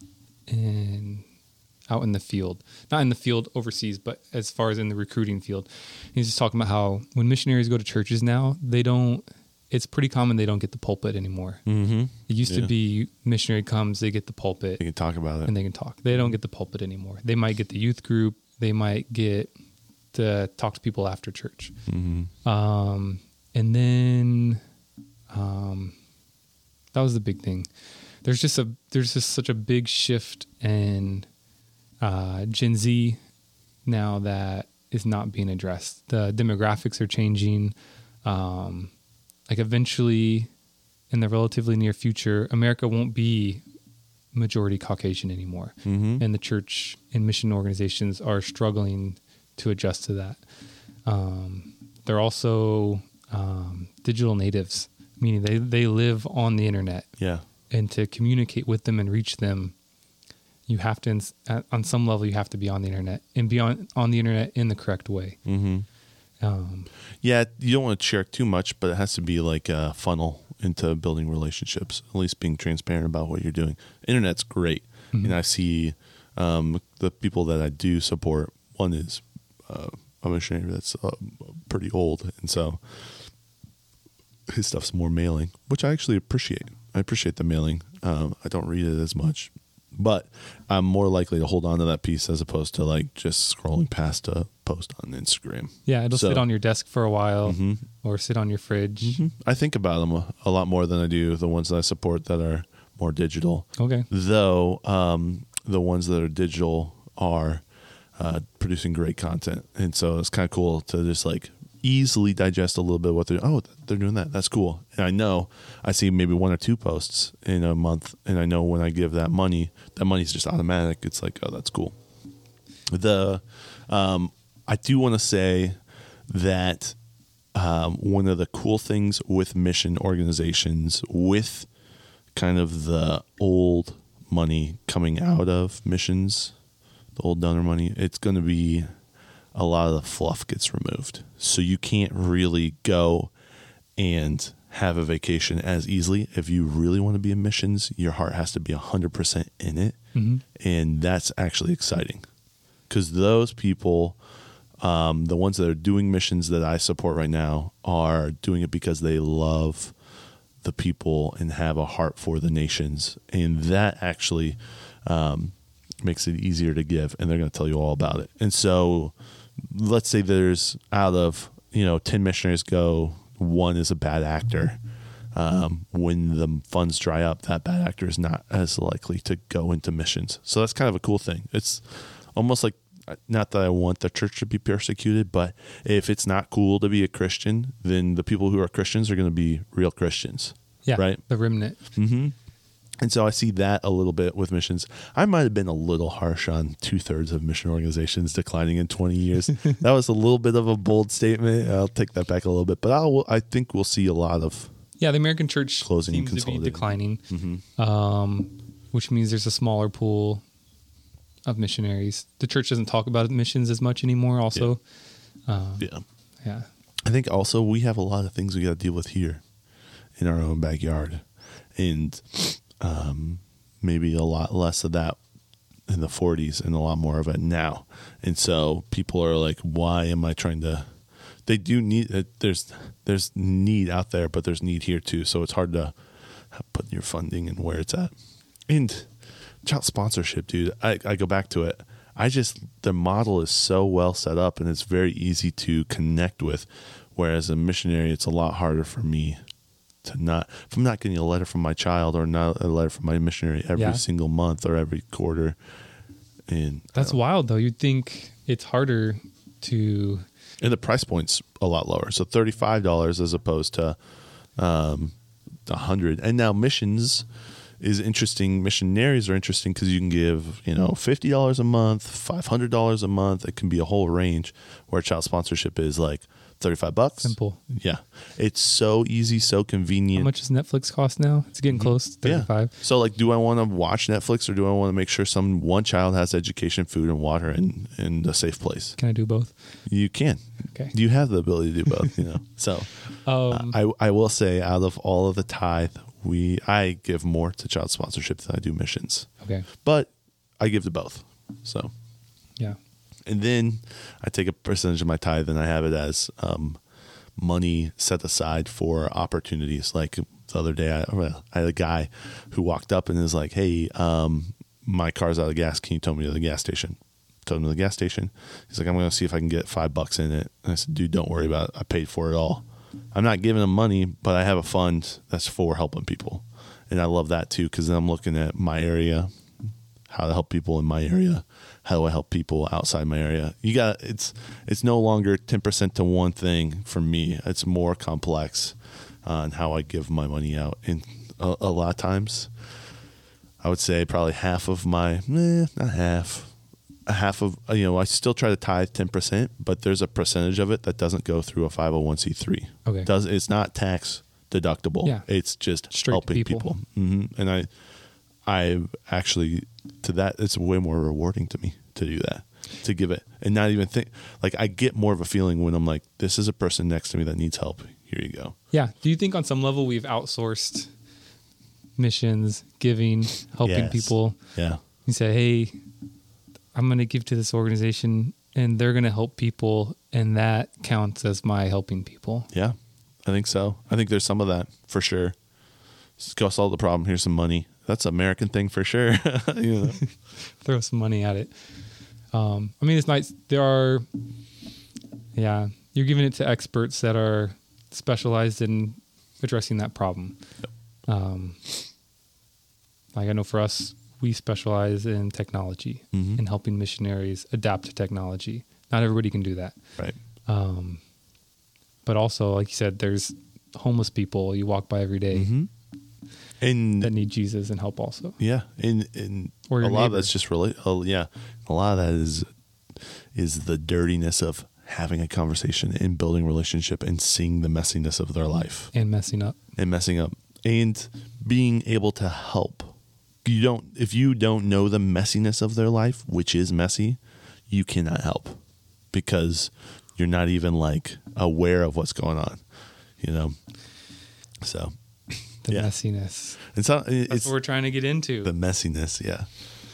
in out in the field, not in the field overseas, but as far as in the recruiting field. He's just talking about how when missionaries go to churches now, they don't, it's pretty common they don't get the pulpit anymore. Mm-hmm. It used yeah. to be missionary comes, they get the pulpit. They can talk about it. And they can talk. They don't get the pulpit anymore. They might get the youth group. They might get to talk to people after church. Mm-hmm. Um, and then um, that was the big thing. There's just a there's just such a big shift in uh, Gen Z now that is not being addressed. The demographics are changing. Um, like eventually, in the relatively near future, America won't be majority Caucasian anymore, mm-hmm. and the church and mission organizations are struggling to adjust to that. Um, they're also um, digital natives, meaning they they live on the internet. Yeah. And to communicate with them and reach them, you have to, on some level, you have to be on the internet and be on, on the internet in the correct way. Mm-hmm. Um, yeah, you don't want to share too much, but it has to be like a funnel into building relationships, at least being transparent about what you're doing. Internet's great. Mm-hmm. And I see um, the people that I do support, one is uh, a missionary that's a pretty old, and so his stuff's more mailing, which I actually appreciate. I appreciate the mailing. Um, I don't read it as much, but I'm more likely to hold on to that piece as opposed to like just scrolling past a post on Instagram. Yeah, it'll So- sit on your desk for a while Mhm. or sit on your fridge. I think about them a, a lot more than I do the ones that I support that are more digital. Okay. Though um, the ones that are digital are uh, producing great content, and so it's kind of cool to just like easily digest a little bit what they're. Oh, they're doing that. That's cool. And I know I see maybe one or two posts in a month, and I know when I give that money, that money's just automatic. It's like, oh, that's cool. The um, I do want to say that um, one of the cool things with mission organizations, with kind of the old money coming out of missions, the old donor money, it's going to be a lot of the fluff gets removed. So you can't really go and have a vacation as easily. If you really want to be in missions, your heart has to be one hundred percent in it. Mm-hmm. And that's actually exciting because those people, um, the ones that are doing missions that I support right now, are doing it because they love the people and have a heart for the nations. And that actually um, makes it easier to give. And they're going to tell you all about it. And so let's say there's out of, you know, ten missionaries go, one is a bad actor. Um, when the funds dry up, that bad actor is not as likely to go into missions. So that's kind of a cool thing. It's almost like, not that I want the church to be persecuted, but if it's not cool to be a Christian, then the people who are Christians are going to be real Christians. Yeah. Right. The remnant. Mm-hmm. And so I see that a little bit with missions. I might have been a little harsh on two thirds of mission organizations declining in twenty years. That was a little bit of a bold statement. I'll take that back a little bit, but I'll, I think we'll see a lot of Yeah, the American church Closing and seems to be consolidating. declining, Mm-hmm. um, which means there's a smaller pool of missionaries. The church doesn't talk about missions as much anymore. Also, um, yeah. yeah, I think also we have a lot of things we got to deal with here in our own backyard, and um, maybe a lot less of that in the forties and a lot more of it now. And so people are like, why am I trying to, they do need, uh, there's, there's need out there, but there's need here too. So it's hard to put your funding and where it's at. And child sponsorship, dude, I, I go back to it. I just, the model is so well set up and it's very easy to connect with. Whereas a missionary, it's a lot harder for me to not, if I'm not getting a letter from my child or not a letter from my missionary every Yeah. single month or every quarter. And that's wild though. You'd think it's harder to. and the price point's a lot lower. So thirty-five dollars as opposed to um, one hundred dollars. And now missions is interesting. Missionaries are interesting because you can give, you know, fifty dollars a month, five hundred dollars a month. It can be a whole range, where child sponsorship is like thirty-five bucks. Simple. Yeah. It's so easy, so convenient. How much does Netflix cost now? It's getting close to Yeah. thirty-five. So like, do I want to watch Netflix or do I want to make sure some one child has education, food, and water and, and a safe place? Can I do both? You can. Okay. You have the ability to do both, you know. So Um, I I will say, out of all of the tithe, we I give more to child sponsorship than I do missions. okay. But I give to both. So Yeah. and then I take a percentage of my tithe and I have it as um, money set aside for opportunities. Like the other day, I, well, I had a guy who walked up and is like, "Hey, um, my car's out of gas. Can you tow me to the gas station?" Towed him to the gas station. He's like, "I'm going to see if I can get five bucks in it." And I said, "Dude, don't worry about it. I paid for it all. I'm not giving him money, but I have a fund that's for helping people." And I love that too, because then I'm looking at my area, how to help people in my area. How do I help people outside my area? You got it's it's no longer ten percent to one thing for me. It's more complex on how I give my money out. And a, a lot of times, I would say probably half of my, eh, not half, a half of, you know, I still try to tithe ten percent, but there's a percentage of it that doesn't go through a five oh one c three. Okay. Does It's not tax deductible. Yeah. It's just Straight to helping people. people. hmm And I, I actually, to that, it's way more rewarding to me to do that, to give it and not even think, like I get more of a feeling when I'm like, this is a person next to me that needs help. Here you go. Yeah. Do you think on some level we've outsourced missions, giving, helping Yes. people? Yeah. You say, hey, I'm going to give to this organization and they're going to help people, and that counts as my helping people. Yeah, I think so. I think there's some of that for sure. Just go solve the problem. Here's some money. That's an American thing for sure. You know? Throw some money at it. Um, I mean, it's nice. There are, yeah, you're giving it to experts that are specialized in addressing that problem. Yep. Um, like I know for us, we specialize in technology Mhm. and helping missionaries adapt to technology. Not everybody can do that. Right. Um, but also, like you said, there's homeless people you walk by every day Mm-hmm. And that need Jesus and help also. yeah, and, and Or a your lot of neighbor. that's just really, oh, yeah, a lot of that is is the dirtiness of having a conversation and building relationship and seeing the messiness of their life And messing up. and messing up and being able to help. You don't if you don't know the messiness of their life, which is messy, you cannot help because you're not even like aware of what's going on, you know. So The yeah. messiness. it's not, That's it's what we're trying to get into. the messiness, yeah.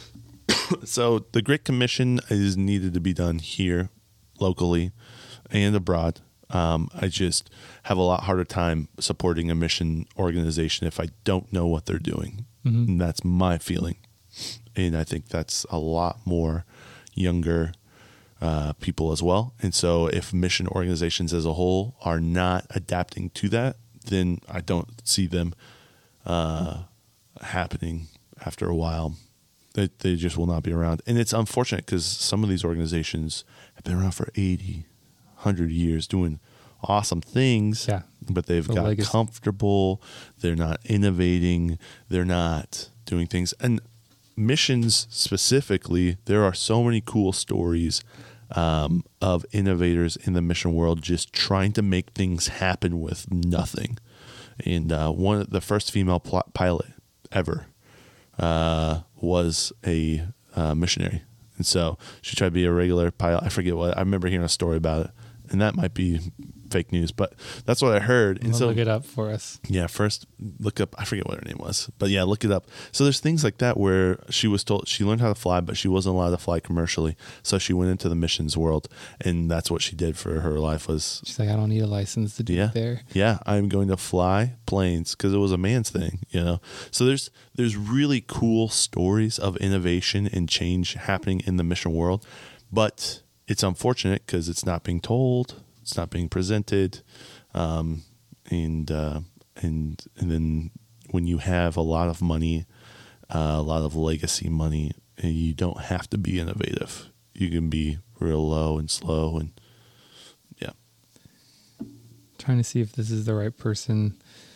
So the Great Commission is needed to be done here, locally, and abroad. Um, I just have a lot harder time supporting a mission organization if I don't know what they're doing. Mhm. And that's my feeling. And I think that's a lot more younger uh, people as well. And so if mission organizations as a whole are not adapting to that, then I don't see them uh, happening after a while. They, they just will not be around. And it's unfortunate because some of these organizations have been around for eighty, one hundred years doing awesome things, Yeah. but they've The got legacy. comfortable. They're not innovating. They're not doing things. And missions specifically, there are so many cool stories um, of innovators in the mission world just trying to make things happen with nothing. And uh, one of the first female pl- pilot ever uh, was a uh, missionary. And so she tried to be a regular pilot. I forget what. I remember hearing a story about it. And that might be fake news, but that's what I heard. And We'll so look it up for us. yeah, first look up, I forget what her name was, but yeah, look it up. So there's things like that where she was told she learned how to fly, but she wasn't allowed to fly commercially. So she went into the missions world, and that's what she did for her life was, She's like, I don't need a license to do yeah, it there. yeah, I'm going to fly planes because it was a man's thing, you know? So there's, there's really cool stories of innovation and change happening in the mission world, but it's unfortunate because it's not being told, it's not being presented. Um, and, uh, and, and then when you have a lot of money, uh, a lot of legacy money, you don't have to be innovative. You can be real low and slow and yeah. Trying to see if this is the right person.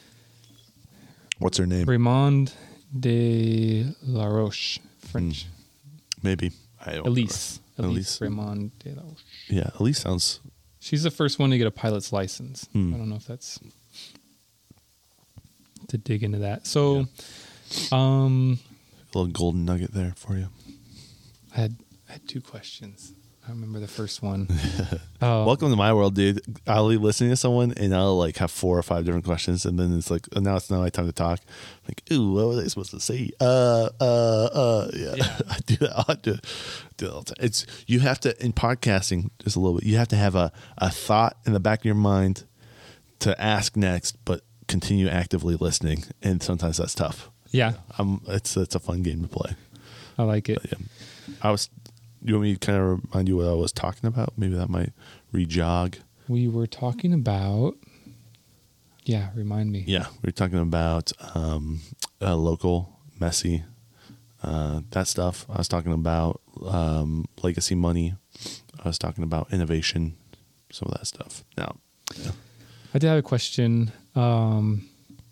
What's her name? Raymond de la Roche, French. Maybe. I don't Elise. remember. Elise. Elise. Raymond de la Roche. Yeah. Elise sounds, She's the first one to get a pilot's license. Hmm. I don't know if that's to dig into that. So, um, a little golden nugget there for you. I had I had two questions. I remember the first one. Oh, Welcome to my world, dude. I'll be listening to someone and I'll like have four or five different questions, and then it's like, oh, now it's not my time to talk. Like, ooh, what was I supposed to say? Uh, uh, uh, yeah. Yeah. I do that. I do, do that all the time. It's you have to in podcasting just a little bit. You have to have a a thought in the back of your mind to ask next, but continue actively listening, and sometimes that's tough. yeah, Um, it's it's a fun game to play. I like it. But yeah, I was. You want me to kind of remind you what I was talking about? Maybe that might re-jog. We were talking about. Yeah, remind me. Yeah, we were talking about um, uh, local, messy, uh, that stuff. I was talking about um, legacy money. I was talking about innovation, some of that stuff. Now, yeah. I did have a question. Um,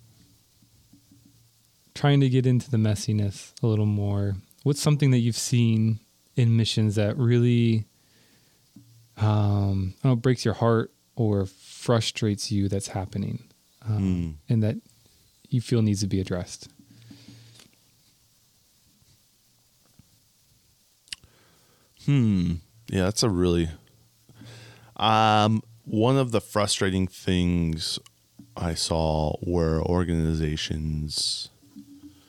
trying to get into the messiness a little more. What's something that you've seen in missions that really, um, I don't know, breaks your heart or frustrates you that's happening, um, Mm. and that you feel needs to be addressed? Hmm. Yeah, that's a really. Um, one of the frustrating things I saw were organizations.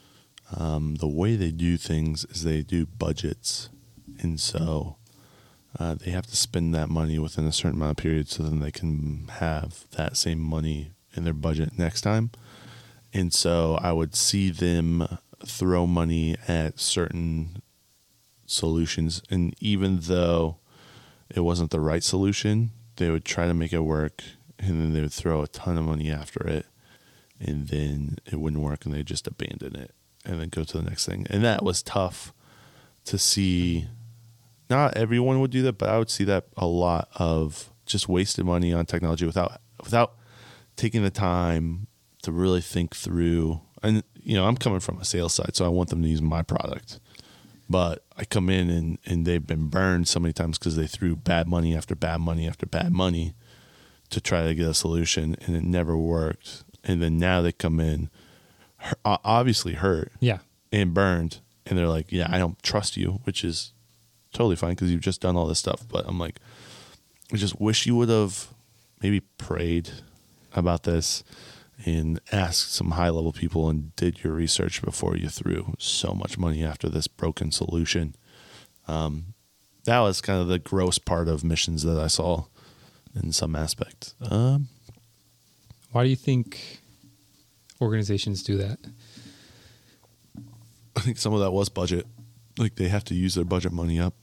Um, the way they do things is they do budgets, and so uh, they have to spend that money within a certain amount of period so then they can have that same money in their budget next time. And so I would see them throw money at certain solutions. And even though it wasn't the right solution, they would try to make it work. And then they would throw a ton of money after it. And then it wouldn't work and they'd just abandon it and then go to the next thing. And that was tough to see. Not everyone would do that, but I would see that a lot of just wasted money on technology without without taking the time to really think through. And, you know, I'm coming from a sales side, so I want them to use my product. But I come in and, and they've been burned so many times because they threw bad money after bad money after bad money to try to get a solution, and it never worked. And then now they come in obviously hurt yeah. and burned, and they're like, yeah, I don't trust you, which is totally fine because you've just done all this stuff. But I'm like, I just wish you would have maybe prayed about this and asked some high level people and did your research before you threw so much money after this broken solution. Um, that was kind of the gross part of missions that I saw in some aspect. Um, Why do you think organizations do that? I think some of that was budget. Like they have to use their budget money up.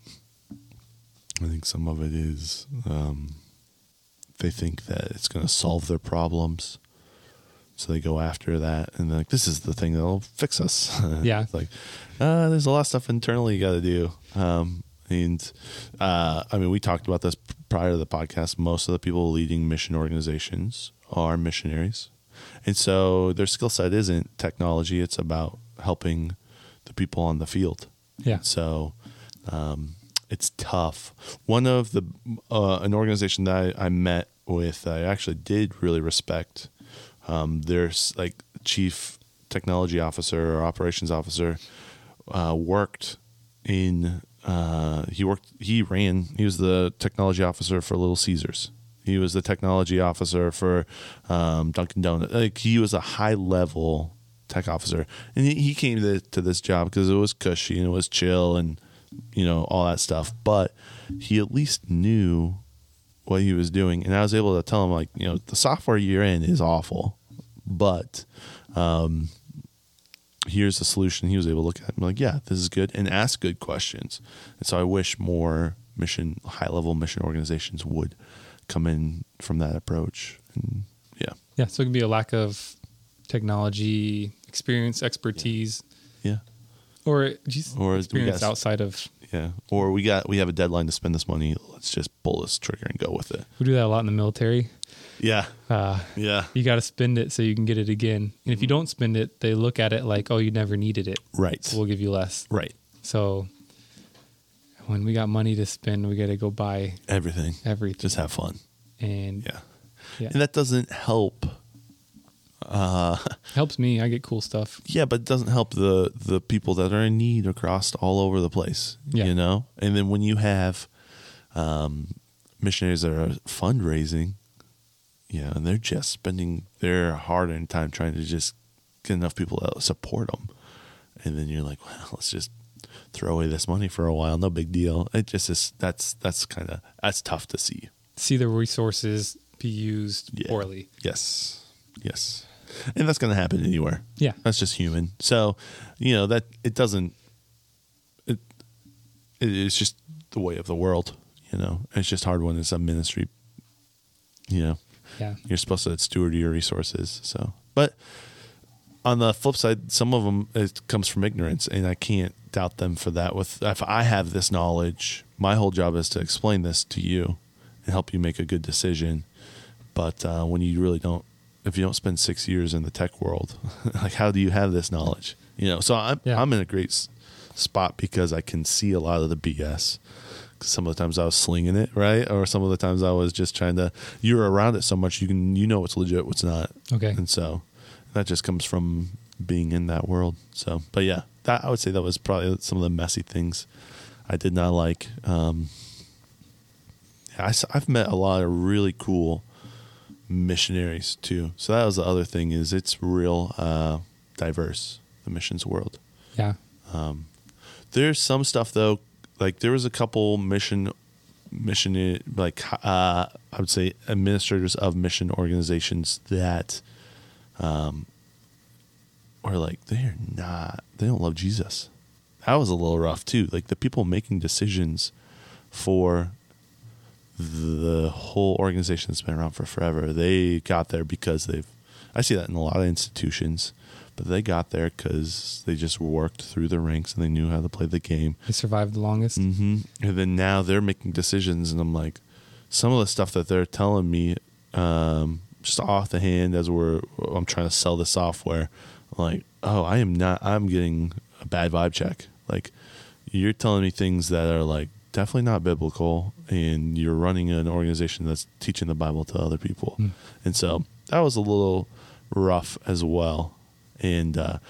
I think some of it is um, they think that it's going to solve their problems. So they go after that and they're like, this is the thing that'll fix us. Yeah. It's like, uh, there's a lot of stuff internally you got to do. Um, and uh, I mean, we talked about this prior to the podcast. Most of the people leading mission organizations are missionaries. And so their skill set isn't technology. It's about helping the people on the field. Yeah. So um, it's tough. One of the, uh, an organization that I, I met with, I actually did really respect. Um, there's like chief technology officer or operations officer uh, worked in, uh, he worked, he ran, he was the technology officer for Little Caesars. He was the technology officer for um, Dunkin' Donuts. Like he was a high level tech officer, and he, he came to, to this job because it was cushy and it was chill and, you know, all that stuff. But he at least knew what he was doing. And I was able to tell him, like, you know, the software you're in is awful, but um, here's the solution. He was able to look at it and be like, yeah, this is good, and ask good questions. And so I wish more mission, high level mission organizations would come in from that approach. And yeah. Yeah. So it can be a lack of technology experience, expertise, Yeah. or just Or we experience got- outside of. Yeah. Or we got, we have a deadline to spend this money. Let's just pull this trigger and go with it. We do that a lot in the military. Yeah. Uh, Yeah. you got to spend it so you can get it again. And if you don't spend it, they look at it like, oh, you never needed it. Right. So we'll give you less. Right. So when we got money to spend, we got to go buy Everything. everything. Just have fun. And Yeah. yeah. And that doesn't help. Uh, helps me. I get cool stuff. yeah, but it doesn't help the, the people that are in need across all over the place, Yeah. you know? And then when you have um, missionaries that are fundraising, you know, and they're just spending their hard-earned time trying to just get enough people to support them. And then you're like, well, let's just throw away this money for a while. No big deal. It just is, that's, that's kind of, that's tough to see. See the resources be used Yeah. poorly. Yes. Yes. And that's going to happen anywhere. Yeah. That's just human. So, you know, that it doesn't, it, it it's just the way of the world, you know. It's just hard when it's a ministry, you know. Yeah. You're supposed to steward your resources. So, but on the flip side, some of them, it comes from ignorance, and I can't doubt them for that. With if I have this knowledge, my whole job is to explain this to you and help you make a good decision. But uh, when you really don't, if you don't spend six years in the tech world, like how do you have this knowledge? You know, so I'm Yeah. I'm in a great s- spot because I can see a lot of the B S. 'Cause some of the times I was slinging it, right, or some of the times I was just trying to. You're around it so much, you can you know what's legit, what's not. Okay. And so that just comes from being in that world. So, but yeah, that I would say that was probably some of the messy things I did not like. Um, yeah, I, s- I've met a lot of really cool missionaries too. So that was the other thing, is it's real uh, diverse, the missions world. Yeah. There's some stuff though, like there was a couple mission mission, like uh, I would say administrators of mission organizations that um, are like, they're not, they don't love Jesus. That was a little rough too. Like the people making decisions for the whole organization that's been around for forever, they got there because they've, I see that in a lot of institutions, but they got there because they just worked through the ranks and they knew how to play the game. They survived the longest. Mm-hmm. And then now they're making decisions, and I'm like, some of the stuff that they're telling me, um, just off the hand as we're, I'm trying to sell the software, like, oh, I am not, I'm getting a bad vibe check. Like, you're telling me things that are like definitely not biblical, and you're running an organization that's teaching the Bible to other people. Mm. And so that was a little rough as well. And uh,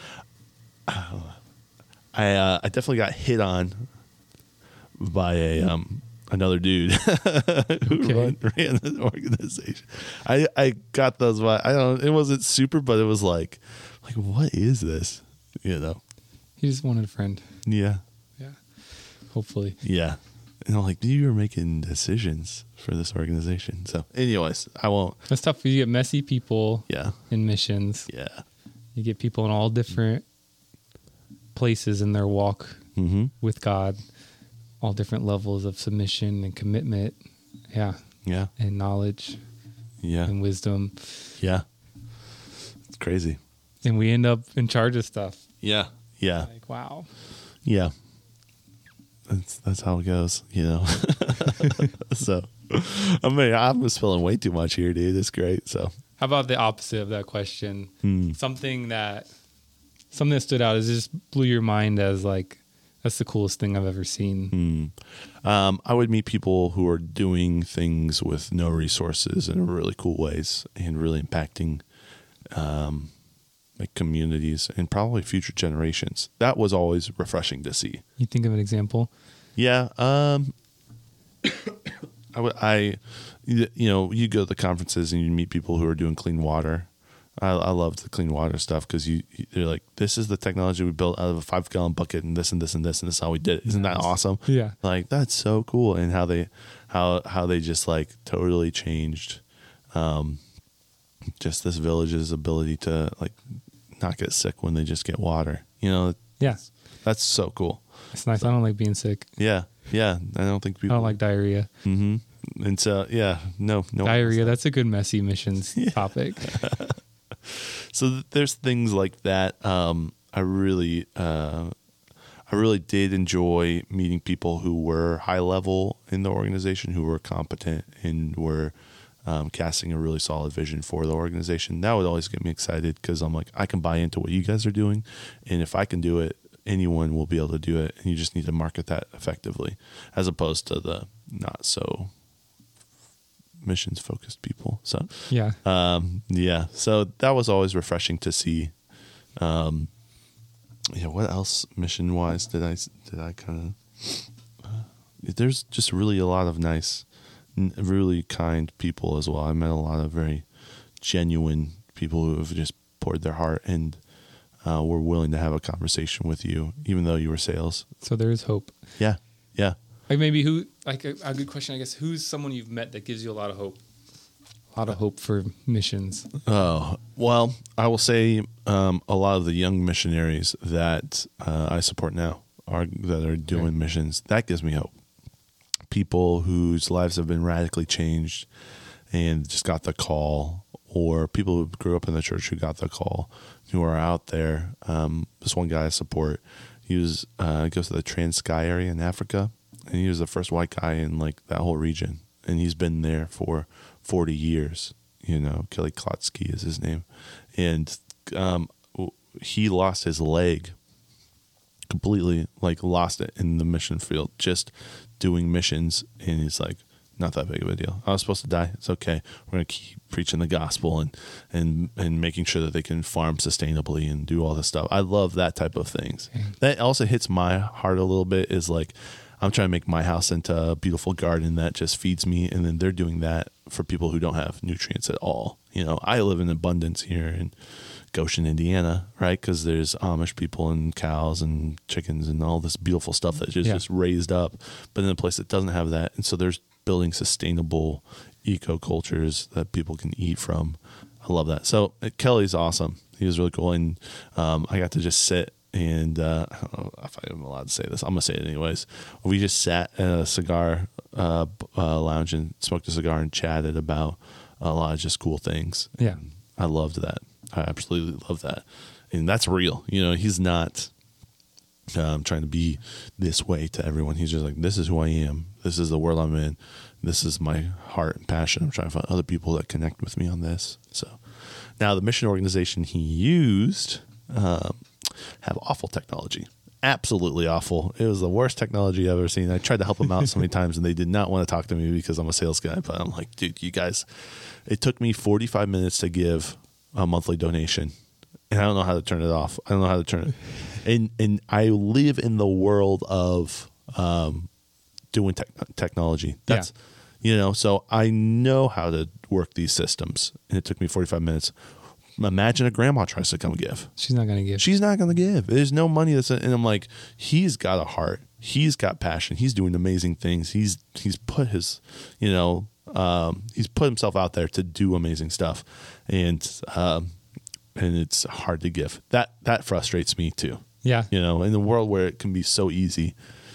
I uh, I definitely got hit on by a um, another dude who okay. run, ran the organization. I, I got those. I don't. It wasn't super, but it was like, like what is this? You know. He just wanted a friend. Yeah. Yeah. Hopefully. Yeah. And I'm like, you were making decisions for this organization. So, anyways, I won't. That's tough. You get messy people. Yeah. In missions. Yeah. You get people in all different places in their walk mm-hmm. with God, all different levels of submission and commitment. Yeah. Yeah. And knowledge. Yeah. And wisdom. Yeah. It's crazy. And we end up in charge of stuff. Yeah. Yeah. Like, wow. Yeah. That's that's how it goes, you know. So, I mean, I'm spilling way too much here, dude. It's great. So, how about the opposite of that question? Hmm. Something that something that stood out is just blew your mind as like, that's the coolest thing I've ever seen. Hmm. Um, I would meet people who are doing things with no resources in really cool ways and really impacting um, like communities and probably future generations. That was always refreshing to see. You think of an example? Yeah. Um, I would, I, you know, you go to the conferences and you meet people who are doing clean water. I, I love the clean water stuff because you, they're like, this is the technology we built out of a five gallon bucket and this and this and this and this is how we did it. Isn't that awesome? Yeah. Like, that's so cool. And how they, how, how they just like totally changed, um, just this village's ability to like not get sick when they just get water, you know? Yeah. That's so cool. It's nice. I don't like being sick. Yeah. Yeah. I don't think people I don't like diarrhea. Mm-hmm. And so, yeah, no, no. Diarrhea. That's a good messy missions yeah. topic. So th- there's things like that. Um, I really, uh, I really did enjoy meeting people who were high level in the organization, who were competent and were um, casting a really solid vision for the organization. That would always get me excited because I'm like, I can buy into what you guys are doing. And if I can do it, anyone will be able to do it. And you just need to market that effectively as opposed to the not so missions focused people. So, yeah. Um, yeah. So that was always refreshing to see. Um, yeah. What else mission wise did I, did I kind of, uh, there's just really a lot of nice, really kind people as well. I met a lot of very genuine people who have just poured their heart and uh, were willing to have a conversation with you, even though you were sales. So there is hope. Yeah. Yeah. Like maybe who, like a, a good question, I guess, who's someone you've met that gives you a lot of hope? A lot of hope for missions. Oh, well, I will say um, a lot of the young missionaries that uh, I support now are that are doing okay. missions. That gives me hope. People whose lives have been radically changed and just got the call, or people who grew up in the church who got the call, who are out there. Um, this one guy I support, he was uh, goes to the Transkei area in Africa, and he was the first white guy in like that whole region, and he's been there for forty years. You know, Kelly Klotsky is his name, and um, he lost his leg completely, like lost it in the mission field, just doing missions, and he's like, not that big of a deal. I was supposed to die. It's okay. We're going to keep preaching the gospel and, and, and making sure that they can farm sustainably and do all this stuff. I love that type of things. That also hits my heart a little bit, is like, I'm trying to make my house into a beautiful garden that just feeds me. And then they're doing that for people who don't have nutrients at all. You know, I live in abundance here in Goshen, Indiana, right? Because there's Amish people and cows and chickens and all this beautiful stuff that's just, yeah. just raised up, but in a place that doesn't have that. And so there's building sustainable eco cultures that people can eat from. I love that. So uh, Kelly's awesome. He was really cool. And um, I got to just sit and uh, I don't know if I'm allowed to say this. I'm going to say it anyways. We just sat at a cigar uh, uh, lounge and smoked a cigar and chatted about a lot of just cool things. Yeah. I loved that. I absolutely love that. And that's real. You know, he's not um, trying to be this way to everyone. He's just like, this is who I am. This is the world I'm in. This is my heart and passion. I'm trying to find other people that connect with me on this. So now the mission organization he used um, have awful technology. Absolutely awful. It was the worst technology I've ever seen. I tried to help them out so many times and they did not want to talk to me because I'm a sales guy. But I'm like, dude, you guys, it took me forty-five minutes to give a monthly donation. And I don't know how to turn it off. I don't know how to turn it. And and I live in the world of um, doing tech technology. That's, yeah. you know, so I know how to work these systems. And it took me forty-five minutes. Imagine a grandma tries to come give. She's not going to give. She's not going to give. There's no money that's, and I'm like, he's got a heart. He's got passion. He's doing amazing things. He's he's put his, you know, um, he's put himself out there to do amazing stuff, and um, and it's hard to give. That that frustrates me too. Yeah. You know, in the world where it can be so easy,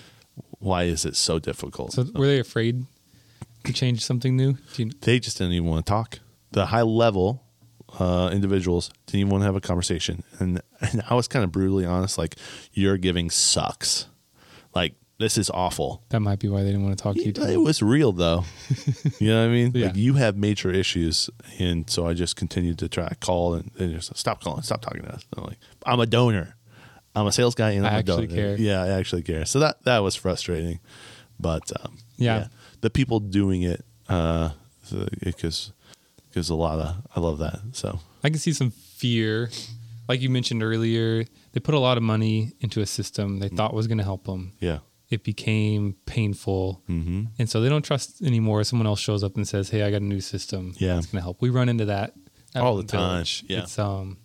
why is it so difficult? So were they afraid to change something new? Do you... They just didn't even want to talk. The high level uh, individuals didn't even want to have a conversation. And, and I was kind of brutally honest, like, your giving sucks. Like, this is awful. That might be why they didn't want to talk to you. It was real, though. You know what I mean? Yeah. Like, you have major issues. And so I just continued to try to call and, and just stop calling, stop talking to us. I'm like, I'm a donor. I'm a sales guy and I'm I a actually donor. care. Yeah, I actually care. So that, that was frustrating. But um, yeah. yeah, the people doing it, uh, it gives, gives a lot of, I love that. So I can see some fear. Like you mentioned earlier, they put a lot of money into a system they thought was going to help them. Yeah. It became painful. Mm-hmm. And so they don't trust anymore. Someone else shows up and says, hey, I got a new system. Yeah. It's going to help. We run into that all the time. Village. Yeah. It's, um,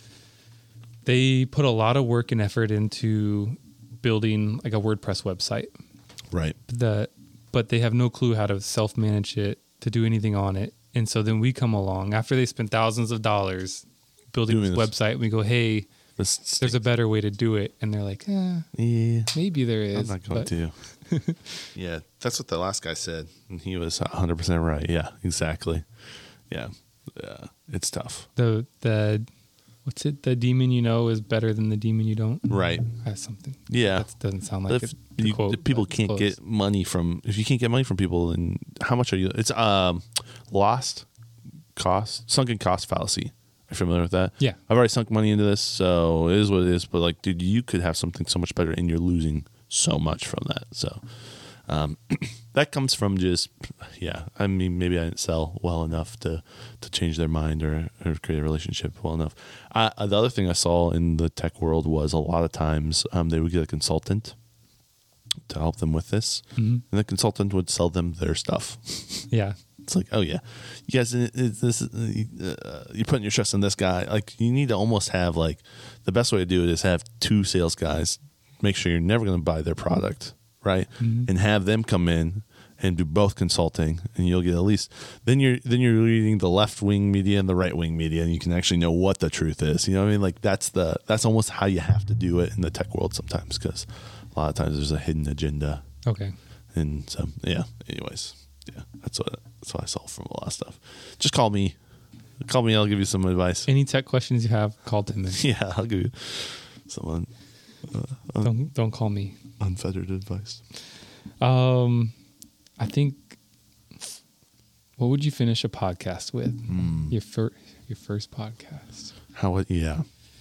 they put a lot of work and effort into building like a WordPress website. Right. The, but they have no clue how to self-manage it, to do anything on it. And so then we come along after they spent thousands of dollars building Doing this, this. website. And we go, hey, This there's a better way to do it. And they're like, eh, yeah, maybe there is. I'm not going but to. Yeah, that's what the last guy said. And he was one hundred percent right. Yeah, exactly. Yeah. Yeah. It's tough. The, the, what's it? The demon you know is better than the demon you don't. Right. That's something. Yeah. That doesn't sound like If it. the you, quote, if people but it's can't close. get money from, if you can't get money from people, then how much are you? It's um lost cost, sunken cost fallacy. Are you familiar with that? Yeah. I've already sunk money into this, so it is what it is. But like, dude, you could have something so much better, and you're losing so much from that. So um, that comes from just, yeah. I mean, maybe I didn't sell well enough to to change their mind or, or create a relationship well enough. I, the other thing I saw in the tech world was a lot of times um, they would get a consultant to help them with this, Mhm. and the consultant would sell them their stuff. Yeah. It's like, oh yeah, you guys, it, it, this uh, you're putting your trust in this guy. Like, you need to almost have, like, the best way to do it is have two sales guys. Make sure you're never going to buy their product, right? Mhm. And have them come in and do both consulting, and you'll get at least then you're then you're reading the left wing media and the right wing media, and you can actually know what the truth is. You know what I mean? Like, that's the that's almost how you have to do it in the tech world sometimes, because a lot of times there's a hidden agenda. Okay. And so, yeah. Anyways, yeah, that's what that's what I saw from a lot of stuff. Just call me, call me. I'll give you some advice. Any tech questions you have, call Tim. Yeah, I'll give you some un, uh, un, Don't don't call me. unfettered advice. Um, I think. What would you finish a podcast with? Mm. Your first your first podcast. How would yeah?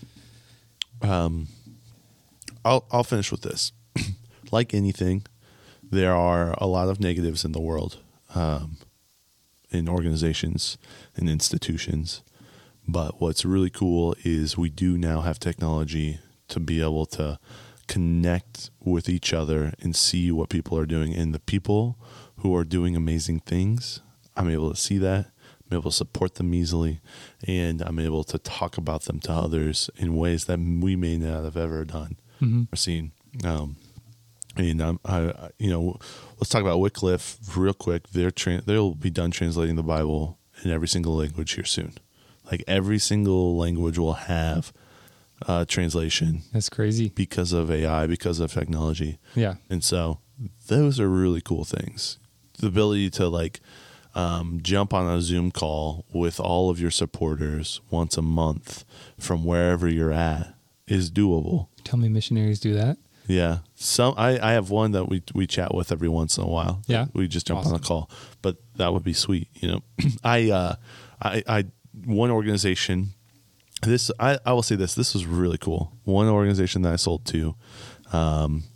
Um, I'll I'll finish with this. Like anything, there are a lot of negatives in the world, um, in organizations and institutions. But what's really cool is we do now have technology to be able to connect with each other and see what people are doing. And the people who are doing amazing things, I'm able to see that. I'm able to support them easily. And I'm able to talk about them to others in ways that we may not have ever done Mm-hmm. or seen. Um, And um, I, I, you know, let's talk about Wycliffe real quick. They're tra- they'll be done translating the Bible in every single language here soon. Like every single language will have uh, translation. That's crazy because of A I, because of technology. Yeah, and so those are really cool things. The ability to like um, jump on a Zoom call with all of your supporters once a month from wherever you're at is doable. Tell me missionaries do that. Yeah. Some I, I have one that we we chat with every once in a while. Yeah. We just jump Awesome. on a call. But that would be sweet, you know. I uh I I one organization this I, I will say this, this was really cool. One organization that I sold to um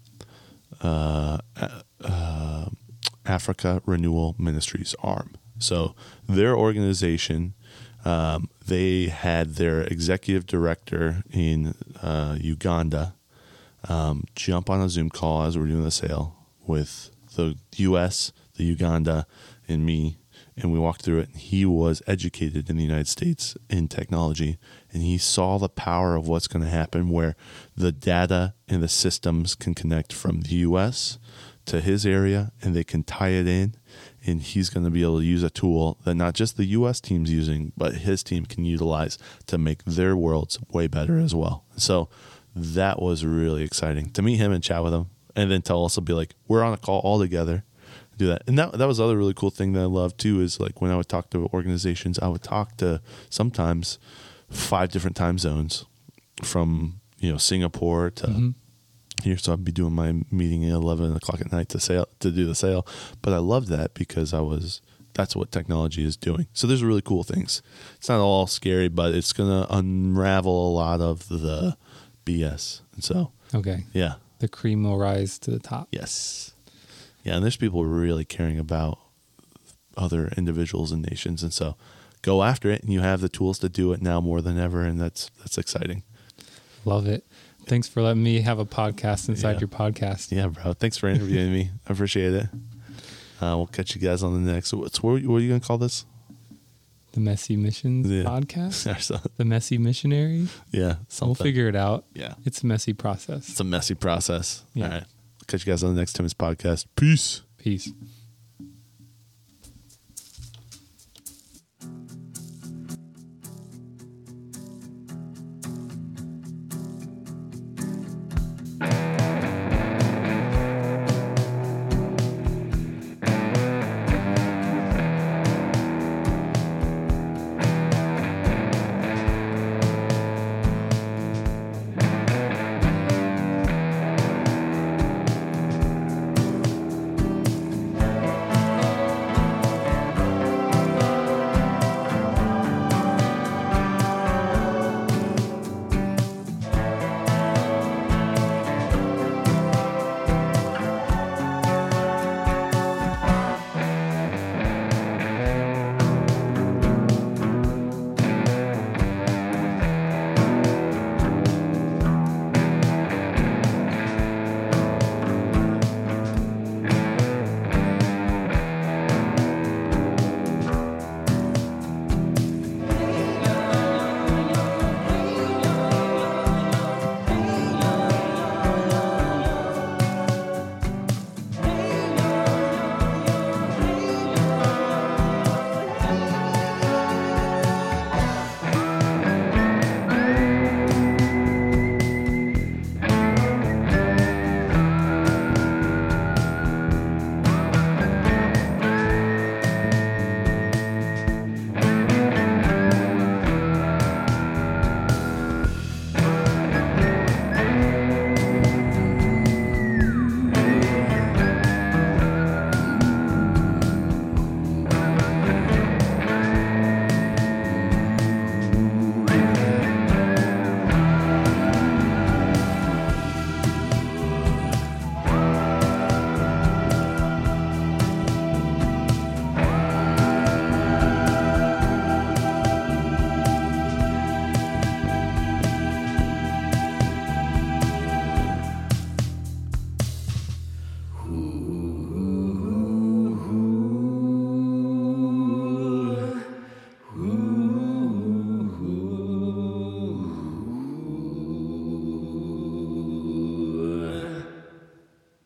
uh, uh Africa Renewal Ministries Arm. So their organization, um, they had their executive director in uh, Uganda Um, jump on a Zoom call as we're doing the sale with the U S, the Uganda, and me, and we walked through it. And he was educated in the United States in technology, and he saw the power of what's going to happen where the data and the systems can connect from the U S to his area, and they can tie it in, and he's going to be able to use a tool that not just the U S team's using, but his team can utilize to make their worlds way better as well. So that was really exciting to meet him and chat with him, and then to also be like, we're on a call all together, do that. And that that was the other really cool thing that I love too, is like when I would talk to organizations, I would talk to sometimes five different time zones from, you know, Singapore to mm-hmm. here. So I'd be doing my meeting at eleven o'clock at night to sale, to do the sale. But I loved that because I was, that's what technology is doing. So there's really cool things. It's not all scary, but it's going to unravel a lot of the B S. And so, okay. Yeah. The cream will rise to the top. Yes. Yeah. And there's people really caring about other individuals and nations. And so go after it, and you have the tools to do it now more than ever. And that's, that's exciting. Love it. Thanks for letting me have a podcast inside Yeah. your podcast. Yeah, bro. Thanks for interviewing me. I appreciate it. Uh, we'll catch you guys on the next. What's, what, what are you going to call this? The Messy Missions Yeah. podcast? The Messy Missionary? Yeah. Something. We'll figure it out. Yeah. It's a messy process. It's a messy process. Yeah. All right. Catch you guys on the next Timmons podcast. Peace. Peace.